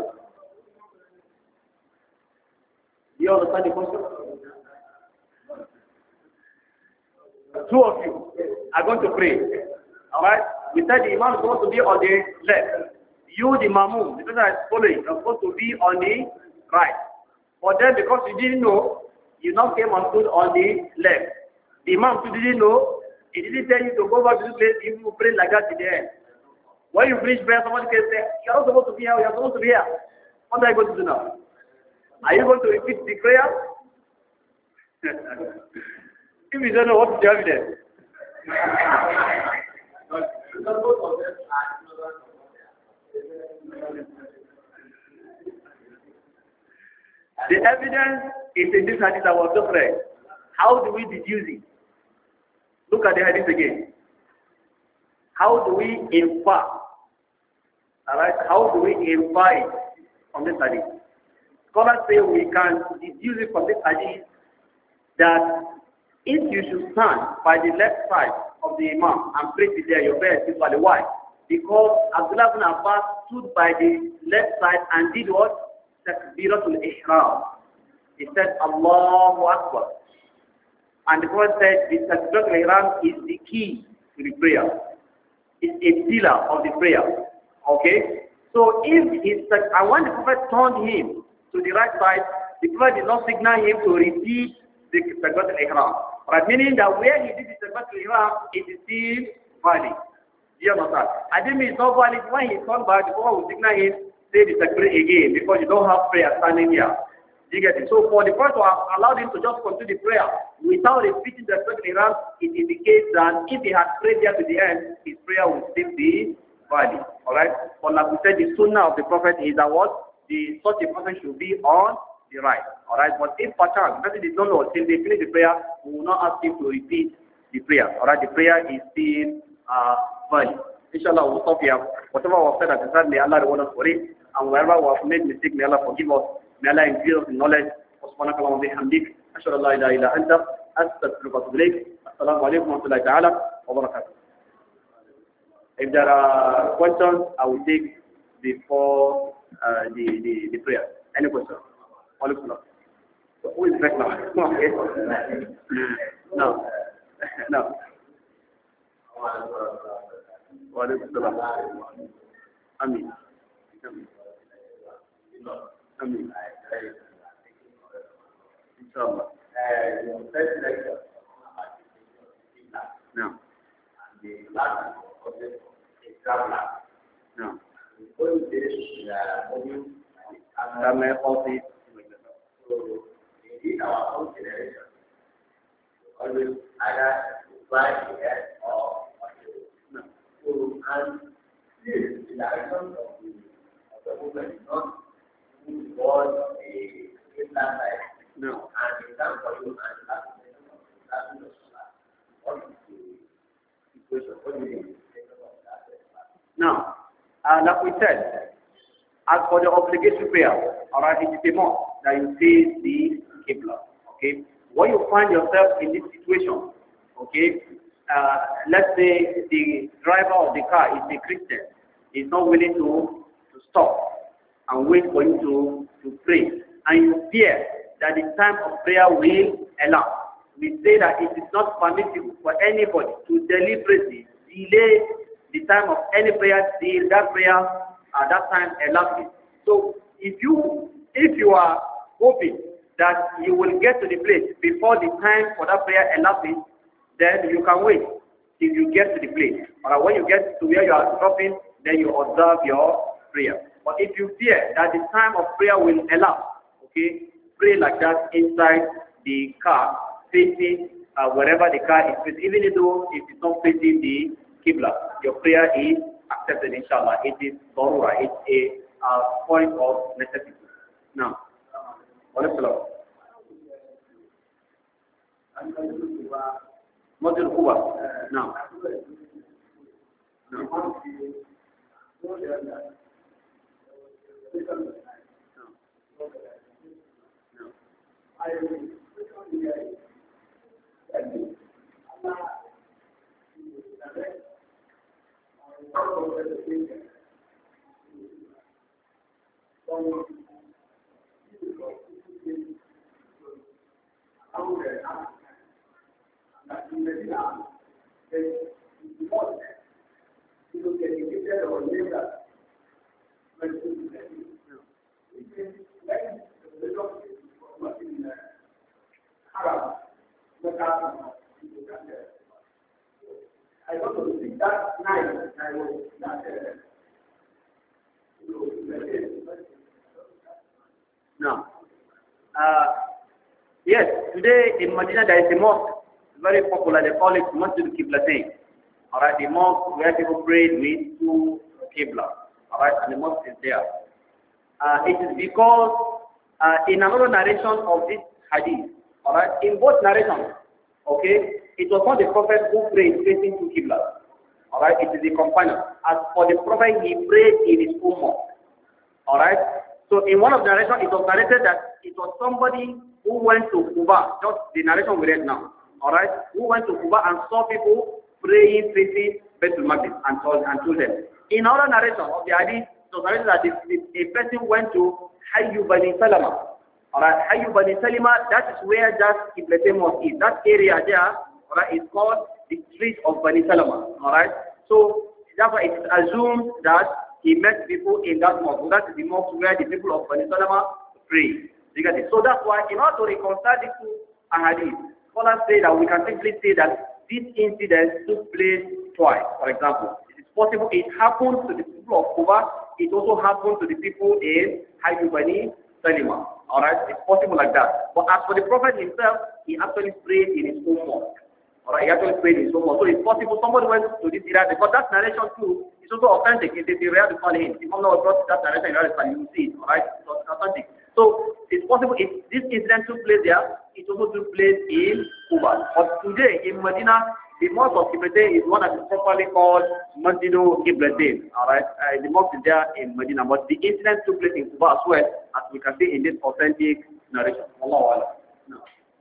Do you understand the question? Two of you are going to pray. Alright? We said the Imam is supposed to be on the left. You, the Mamun, the person that is following, are supposed to be on the right. But then because you didn't know, you now came and stood on the left. The Imam too didn't know, he didn't tell you to go back to the place, you will pray like that to the end. When you finish prayer, somebody can say, you are not supposed to be here, you are supposed to be here. What are you going to do now? Are you going to repeat the prayer? If you don't know what to tell me then. The evidence is in this hadith I was just read. How do we deduce it? Look at the hadith again. How do we infer? Alright, how do we infer it from this hadith? Scholars say we can deduce it from this hadith that if you should stand by the left side of the Imam and pray to there, your prayer is equally. Why? Because Abdullah ibn Abbas stood by the left side and did what? Takbiratul Ihram. He said, Allahu Akbar. And the Prophet said, the Takbiratul Ihram is the key to the prayer. It's a pillar of the prayer. Okay? So if he said, and when the Prophet turned him to the right side, the Prophet did not signal him to repeat the Takbiratul Ihram. Right? Meaning that where he did the Takbiratul Ihram, it is still valid. Do you understand? I didn't mean it's not valid. When he turned back, the Prophet will signal him, say the Takbir again, because you don't have prayer standing here. Do you get it? So for the Prophet to have allowed him to just continue the prayer without repeating the Takbiratul Ihram, it indicates that if he had prayed there to the end, his prayer will still be valid. Alright? But like we said, the sunnah of the Prophet is that what? The such a person should be on the right. Alright, but if perchance the person did not know till they finish the prayer, we will not ask him to repeat the prayer. Alright, the prayer is still uh valid. Inshallah, we'll stop here. Whatever was said at the time, may Allah reward us for it. And wherever we have made mistake, may Allah forgive us. May Allah increase us in knowledge. Subhanaka Allahumma wa bihamdik. Ashhadu an la ilaha illa anta. Astaghfiruka wa atubu ilayk. Assalamu alaikum wa rahmatullahi ta'ala wa barakatuh. If there are questions, I will take before uh, the, the, the prayer. Any questions? So who is back now? Okay. No. No. Wa alaikum salam. Amin. Amin. Inshallah. No. No. Kami khotib. So, in our own generation, always either fly the head or no. So, and this, the direction of the, of the movement is not moving towards a Islam side. No. And in terms of you and that, that is what is the situation? What do you think? Now, uh, like we said, as for the obligatory prayer, alright, it is a must that you face the Qibla. Okay? When you find yourself in this situation, okay, uh, let's say the driver of the car is a Christian, is not willing to, to stop and wait for you to, to pray, and you fear that the time of prayer will elapse. we say that it is not permissible for anybody to deliberately delay the time of any prayer till that prayer at that time elapses. So if you if you are hoping that you will get to the place before the time for that prayer elapses, then you can wait till you get to the place. Or when you get to where you are stopping, then you observe your prayer. But if you fear that the time of prayer will elapse, okay, pray like that inside the car, facing uh, wherever the car is facing, even though it is not facing the Qibla. Your prayer is accepted, inshallah. It is darura. It's a uh, point of necessity. Now, what is the law? Model Kuba. Now. No. I want to see that night. I will not. No. Uh, yes, today in Medina there is a mosque, very popular. They call it Masjid Qiblatain. All right, the mosque where people pray with two Qibla. All right, and the mosque is there. Uh, it is because uh, in another narration of this hadith, all right, in both narrations, okay, it was not the Prophet who prayed facing to Qibla. Alright, it is the companion. As for the Prophet, he prayed in his own mosque. Alright, so in one of the narrations, it was narrated that it was somebody who went to Quba, just the narration we read now. Alright, who went to Quba and saw people praying facing Baitul Maqdis and told, and told them. In another narration of the hadith, it was narrated that the, the, a person went to Hayyu Bani Salama. Alright, Hayyu Bani Salima, that is where that Qiblatain mosque is. That area there, alright, is called the street of Bani Salama. Alright, so therefore it is assumed that he met people in that mosque. So that is the mosque where the people of Bani Salama pray. You get it? So that's why, in order to reconcile the two ahadith, scholars say that we can simply say that this incident took place twice. For example, it is possible it happened to the people of Quba, it also happened to the people in Hayyu Bani Salima. Alright, it's possible like that. But as for the Prophet himself, he actually prayed in his own mosque. Alright, he actually prayed in his own mosque. So it's possible somebody went to this area, because that narration too is also authentic. It is the Riyadh al-Salihin. If I'm not brought that narration in Riyadh al-Salihin, you will see it. Alright, it's authentic. So it's possible if this incident took place there, it also took place in Quba. But today in Medina, the mosque of Qiblatain is one that is properly called Masjidu Qiblatain. Alright, uh, the mosque is there in Medina, but the incident took place in Quba as well, as we can see in this authentic narration. Allahu Akbar. No.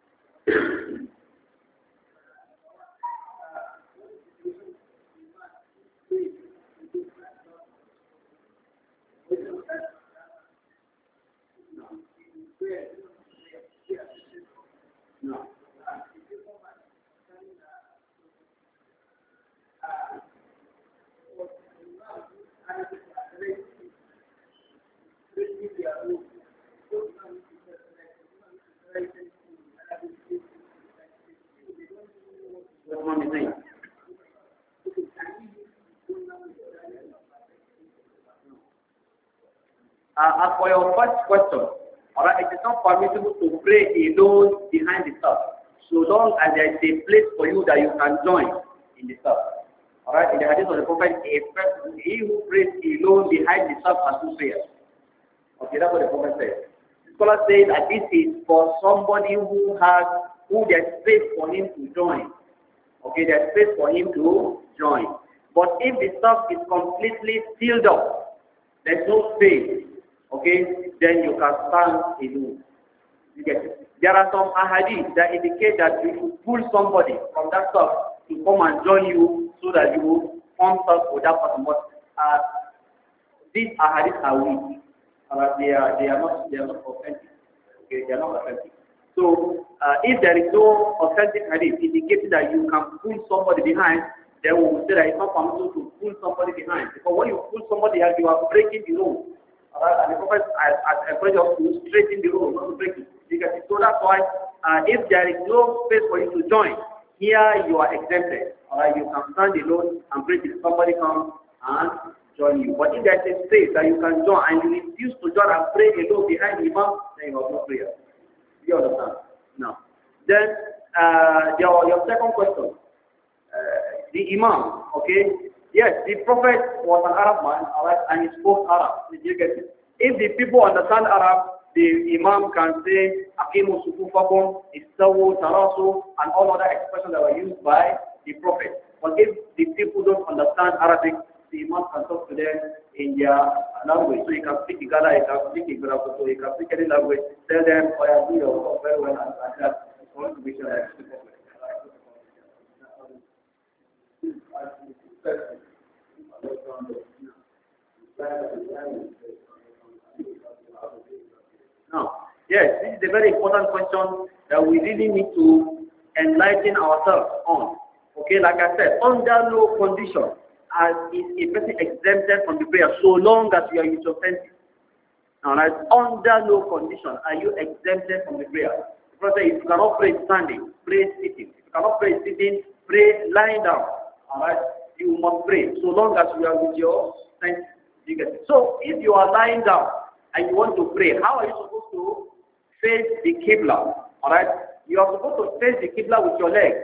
No. Uh, as for your first question, alright, it is not permissible to pray alone behind the staff, so long as there is a place for you that you can join in the staff. Alright, in the hadith of the Prophet, a person, he who prays alone behind the staff has two prayers. Okay, that's what the Prophet says. The scholar says that this is for somebody who has, who there's space for him to join. Okay, there's space for him to join. But if the staff is completely filled up, there's no space. Okay, then you can stand alone. You get it? There are some ahadith that indicate that you should pull somebody from that stuff to come and join you so that you will form stuff with that person. But uh, these ahadith are weak. Uh, they are they are not they are not authentic. Okay, they are not authentic. So uh, if there is no authentic hadith indicating that you can pull somebody behind, then we will say that it's not permissible to pull somebody behind. Because when you pull somebody behind, you are breaking the rule. Alright, and the Prophet has encouraged us to straighten the rule, not to break it. Because so that's why uh, if there is no space for you to join, here you are exempted. Alright, you can stand alone and pray till somebody comes and join you. But if there is a space that you can join and you refuse to join and pray alone behind the imam, then you have no prayer. You understand? Now, then uh, your your second question, uh, the imam. Okay, yes, the Prophet was an Arab man, alright, and he spoke Arab. Did you get it? If the people understand Arab, the imam can say Akimu Sukufakum, Istawu, Tarasu, and all other expressions that were used by the Prophet. But if the people don't understand Arabic, the imam can talk to them in their language. So you can speak Igala, you can speak Igala, so you can speak any language. Tell them, oh, I do your work very well, and, and that is going to be sure that it's Now, yes, this is a very important question that we really need to enlighten ourselves on. Okay, like I said, under no condition as is a person exempted from the prayer so long as you are in your senses. Alright, under no condition are you exempted from the prayer. The Prophet said, if you cannot pray standing, pray sitting. If you cannot pray sitting, pray lying down. Alright, you must pray so long as you are with your senses. You get it? So if you are lying down and you want to pray, how are you supposed to face the Qibla? Alright, you are supposed to face the Qibla with your legs.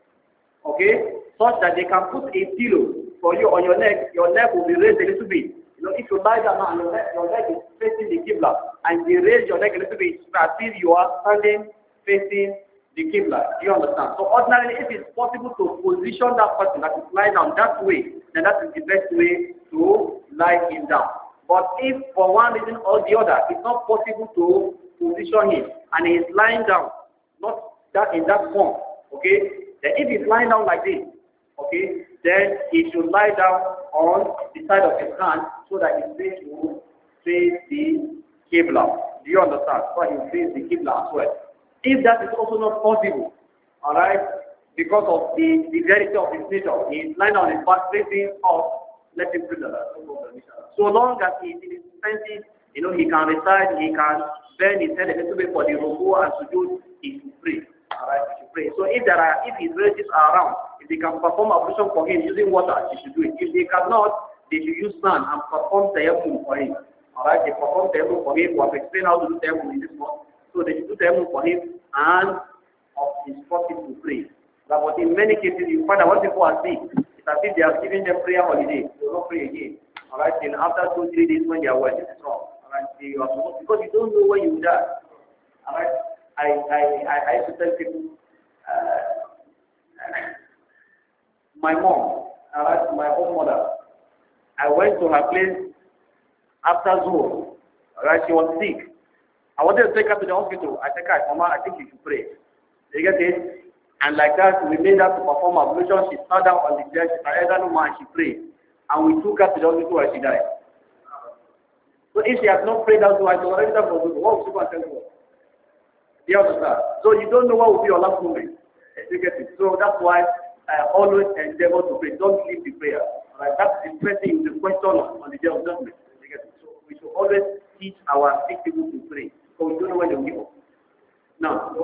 Okay, such that they can put a pillow for you on your neck. Your neck will be raised a little bit. You know, if you lie down and your leg, your leg is facing the Qibla, and you raise your leg a little bit, as if you are standing facing the Qibla. Do you understand? So ordinarily, if it's possible to position that person that is lying down that way, then that is the best way to lie him down. But if for one reason or the other, it's not possible to position him, and he is lying down, not that in that form, okay? Then if he's lying down like this, okay, then he should lie down on the side of his hand so that his face will face the Qibla. Do you understand? So he will face the Qibla as well. If that is also not possible, alright, because of the severity of his nature, he is lying on his back facing up, let him pray that. So long as he is in his senses, you know, he can recite, he can bend his head a little bit for the ruku and sujood, he should pray. Alright, he should pray. So if there are, if his relatives are around, if they can perform ablution for him using water, they should do it. If they cannot, they should use sand and perform tayammum for him. Alright, they perform tayammum for him. We have explained how to do tayammum in this month. So they should do tayammum for him and of his possible to pray. But in many cases, you find that when people are sick, it's as if they are giving them prayer holiday. They will not pray again. Alright, then after two, three days when they are well, it's wrong. Alright, they are supposed, because you don't know when you die. Alright, I, I, I, I used to tell people, uh, my mom, alright, my own mother, I went to her place after Zohar. Alright, she was sick. I wanted to take her to the hospital. I said, Mama, I think you should pray. You get it? And like that, we made her to perform ablution. She sat down on the chair, she started no more, and she prayed. And we took her to the hospital and she died. So if she has not prayed out to her, she already done for good. What would she go and tell her? Do you understand? So you don't know what will be your last moment. You get it? So that's why I always endeavor to pray. Don't leave the prayer. Right? That's the first thing, the question on, on the day of judgment. You get it? So we should always teach our sick people to pray. So we don't know when they will give up. Now,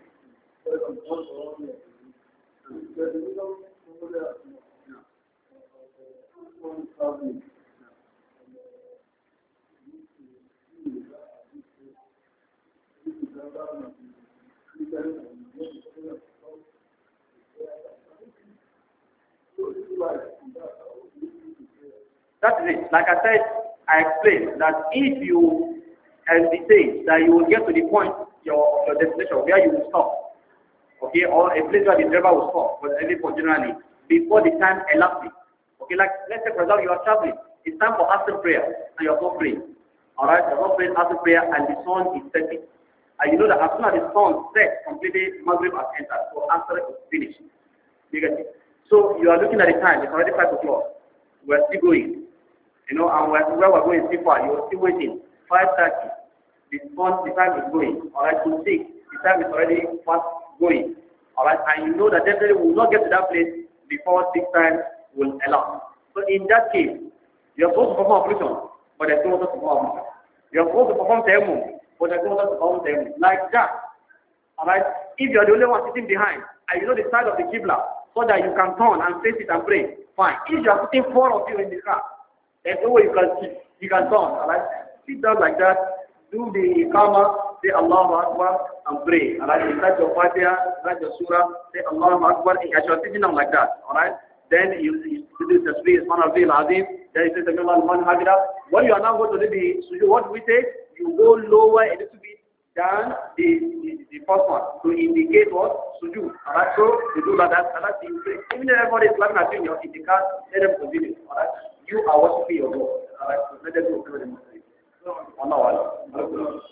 that is it. Like I said, I explained that if you hesitate, that you will get to the point, your, your destination, where you will stop. Okay, or a place where the driver will stop, but every point generally, before the time elapses. Okay, like let's say for example you are traveling, it's time for Asr prayer, and you are not praying. Alright, you are not praying Asr prayer, and the sun is setting. And you know that as soon as the sun sets completely, Maghrib has entered, so Asr is finished. You get it? So you are looking at the time, it's already five o'clock. We are still going. You know, and where we are going still far, you are still waiting. five thirty, the sun, the time is going. Alright, to six. the time is already fast going. Alright, and you know that definitely we will not get to that place before six times will elapse. So in that case, you are supposed to perform ablution, but there's no water to perform ablution. You are supposed to perform tayammum, but there's no water to perform tayammum. Like that. Alright, if you are the only one sitting behind, and you know the side of the Qibla, so that you can turn and face it and pray, fine. If you are putting four of you in the car, there's no way you can sit, you can turn. Alright, sit down like that, do the Iqamah, say Allahu Akbar, and pray. Alright, recite your Fatiha, recite your Surah, say Allahu Akbar, as you are sitting down like that. Alright, then you, you do the tasbih, Subhanallah al-Azim, then you say Sami'allahu liman hamida. When you are now going to do the sujood, what do we say? You go lower a little bit than the, the, the first one to indicate what? Sujood. Alright, so you do like that, and that's the pray. Even if everybody is laughing at you in your in the car, let them continue. Alright, you are worshiping your God. Alright, so let them go through the Muslim. Allah Allah.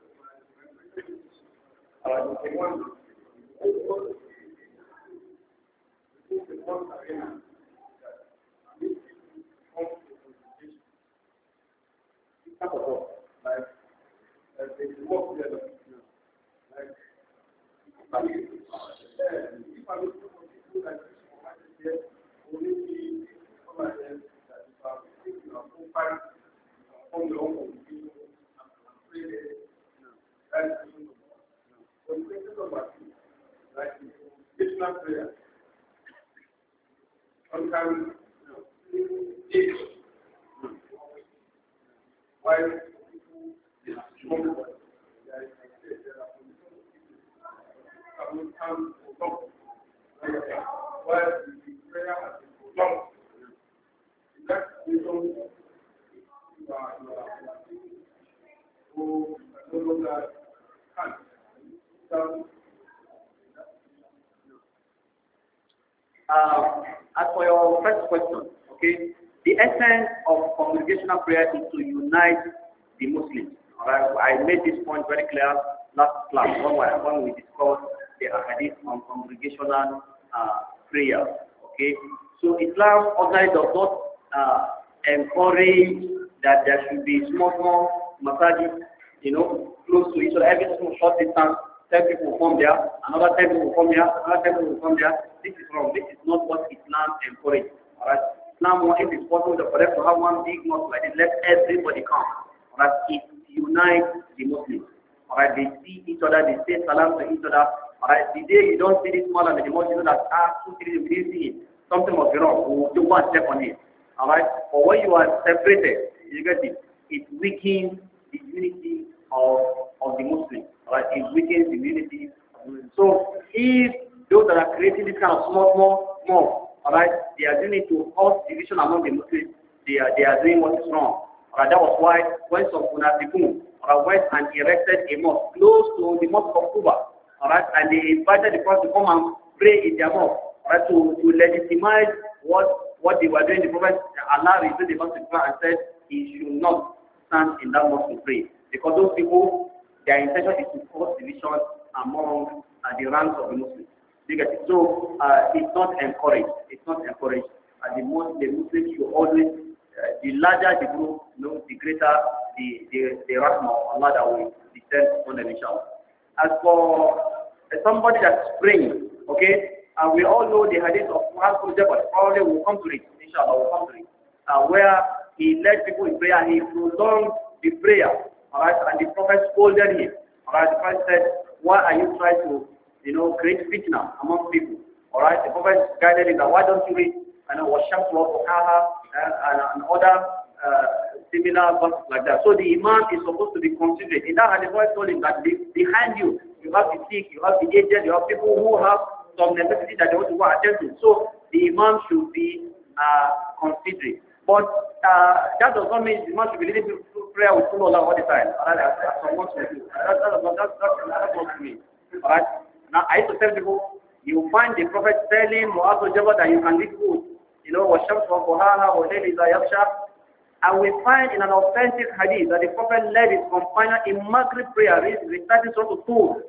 Prayer. Sometimes, while Uh, as for your first question, okay, the essence of congregational prayer is to unite the Muslims. Alright, I made this point very clear last class when we, when we discussed the hadith on congregational uh, prayer. Okay, so Islam ordinarily does not uh, encourage that there should be small, small massages, you know, close to each other, every small short distance. ten people will come there, another ten people will come there, another ten people will come there. This is wrong. This is not what Islam encourages. Alright? Islam, if it's possible for them to have one big mosque like this, let everybody come. Alright? It unites the Muslims. Alright? They see each other, they say salam to each other. Alright? The day you don't see this mother in the mosque, you know that, ah, two, three, we didn't see it. Something must be wrong. We will do one step on it. Alright? But when you are separated, you get it, it weakens the unity of, of the Muslims. Alright? It weakens the unity. So, if those that are creating this kind of small, small, small, alright, they are doing it to cause division among the Muslims, they are, they are doing what is wrong. Alright, that was why when some Munafiqun went and erected a mosque close to the mosque of Kuba, alright, and they invited the Prophet to come and pray in their mosque, alright, to, to legitimize what, what they were doing. The Prophet, Allah revealed the mosque and said he should not stand in that mosque to pray. Because those people, their intention is to cause division among uh, the ranks of the Muslims. So uh, it's not encouraged. It's not encouraged. And the most the Muslims should always, uh, the larger the group, you know, the greater the the, the rahmah of Allah that will descend upon them, inshallah. As for uh, somebody that's praying, okay, and uh, we all know the hadith of Muhammad bin Jabal. Probably we'll come to it, inshallah, we'll come to it. Uh, where he led people in prayer, he prolonged the prayer, alright, and the Prophet scolded him. Alright, the Prophet said, why are you trying to, you know, create fitna among people? Alright, the Prophet guided him that why don't you read, you know, Washamsu wa Fukaha and, and other uh, similar verses like that. So the Imam is supposed to be considerate. In that, the Prophet told him that behind you, you have the sick, you have the aged, you have people who have some necessity that they want to go attend to. So the Imam should be uh, considerate. But uh, that does not mean the Imam should be leading to prayer with full Allah all the time. Alright, as someone should do. That does not mean. Alright. Now, I used to tell people, you find the Prophet telling Mu'adh al-Jabal that you can eat food. You know, وَالشَّمْسُ وَضُحَاهَا وَاللَّيْلِ إِذَا يَغْشَى. And we find in an authentic hadith that the Prophet led his companion in Maghrib prayer, reciting Surah Al-Tur.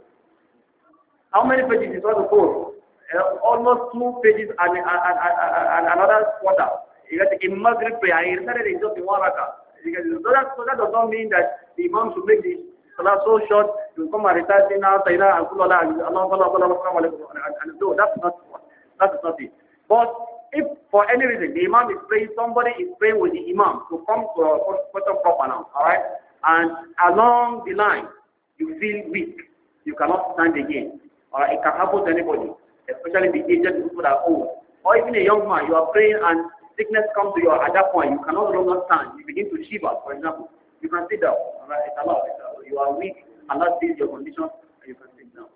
How many pages is Surah Al-Tur? Uh, almost two pages and, and, and, and another quarter. In Maghrib prayer, he recited it just in one rakah. So that, so that does not mean that the Imam should make the Salah so short, to come and recite now, Sayyidina and Kulala, and Allah, Allah, Allah, Allah, and no, that's not that's not it. But if for any reason the Imam is praying, somebody is praying with the Imam to come to a question proper now, all right? And along the line, you feel weak, you cannot stand again. All right, it can happen to anybody, especially the aged people that are old, or even a young man. You are praying and sickness comes to you at that point. You cannot no longer stand. You begin to shiver, for example. You can sit down. All right, it's allowed. You are weak. Allah sees your condition, and you can sit down.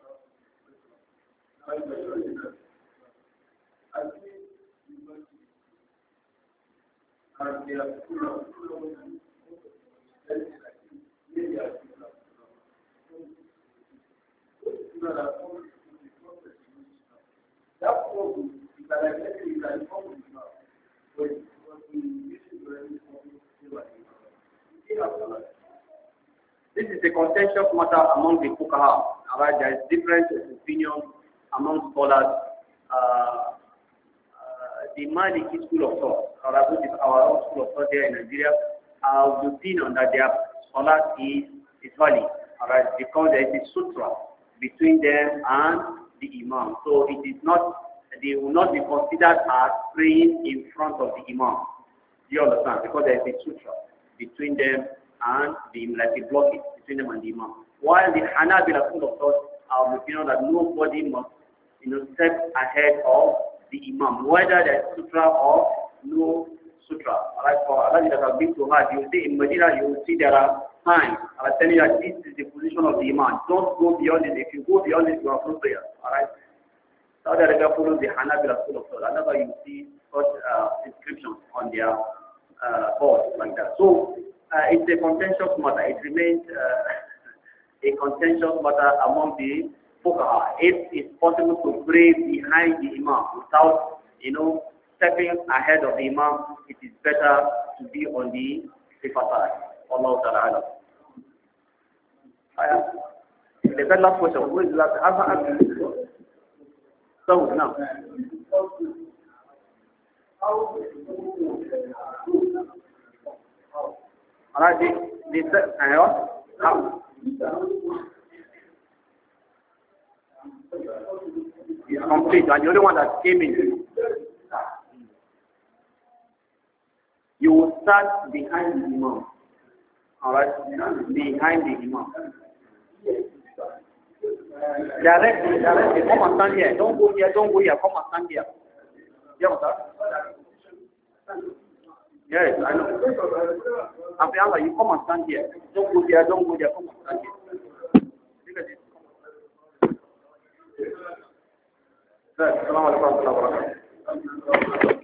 This is a contentious matter among the fuqaha. Alright, there is difference of opinion among scholars. Uh, uh, the Maliki school of thought, alright, which is our own school of thought here in Nigeria, uh, the opinion that their salat is is valid, alright, because there is a sutra between them and the imam. So it is not, they will not be considered as praying in front of the imam. Do you understand? Because there is a sutra between them and the imam, like a blockage between them and the imam. While the Hanabila school of thought are of the opinion that nobody must, you know, step ahead of the imam, whether there is sutra or no sutra. Alright, for Allah that have been to Hajj, you will see in Medina, you will see there are signs. I tell you that this is the position of the imam. Don't go beyond it. If you go beyond it, you are from prayer. Alright. Saudi Arabia follows the Hanabila school of thought. Whenever you see such uh, inscriptions on their uh, boards like that. So uh, it's a contentious matter. It remains uh, a contentious matter among the fuqaha. If it's possible to pray behind the imam without, you know, stepping ahead of the imam, it is better to be on the safer side. Allah Ta'ala. The very last question. Who is that? So now. Alright, the the how? It's complete, and the only one that came in. You will start behind the imam. Alright, behind the imam. Directly, directly, come and stand here. Don't go here, don't go here, come and stand here. Yeah, sir? Yes, I know. After you come and stand here. Don't go there, don't go there, come and stand here. Look at this. Sir, Assalamu alaikum wa rahmatullahi wa barakatuh.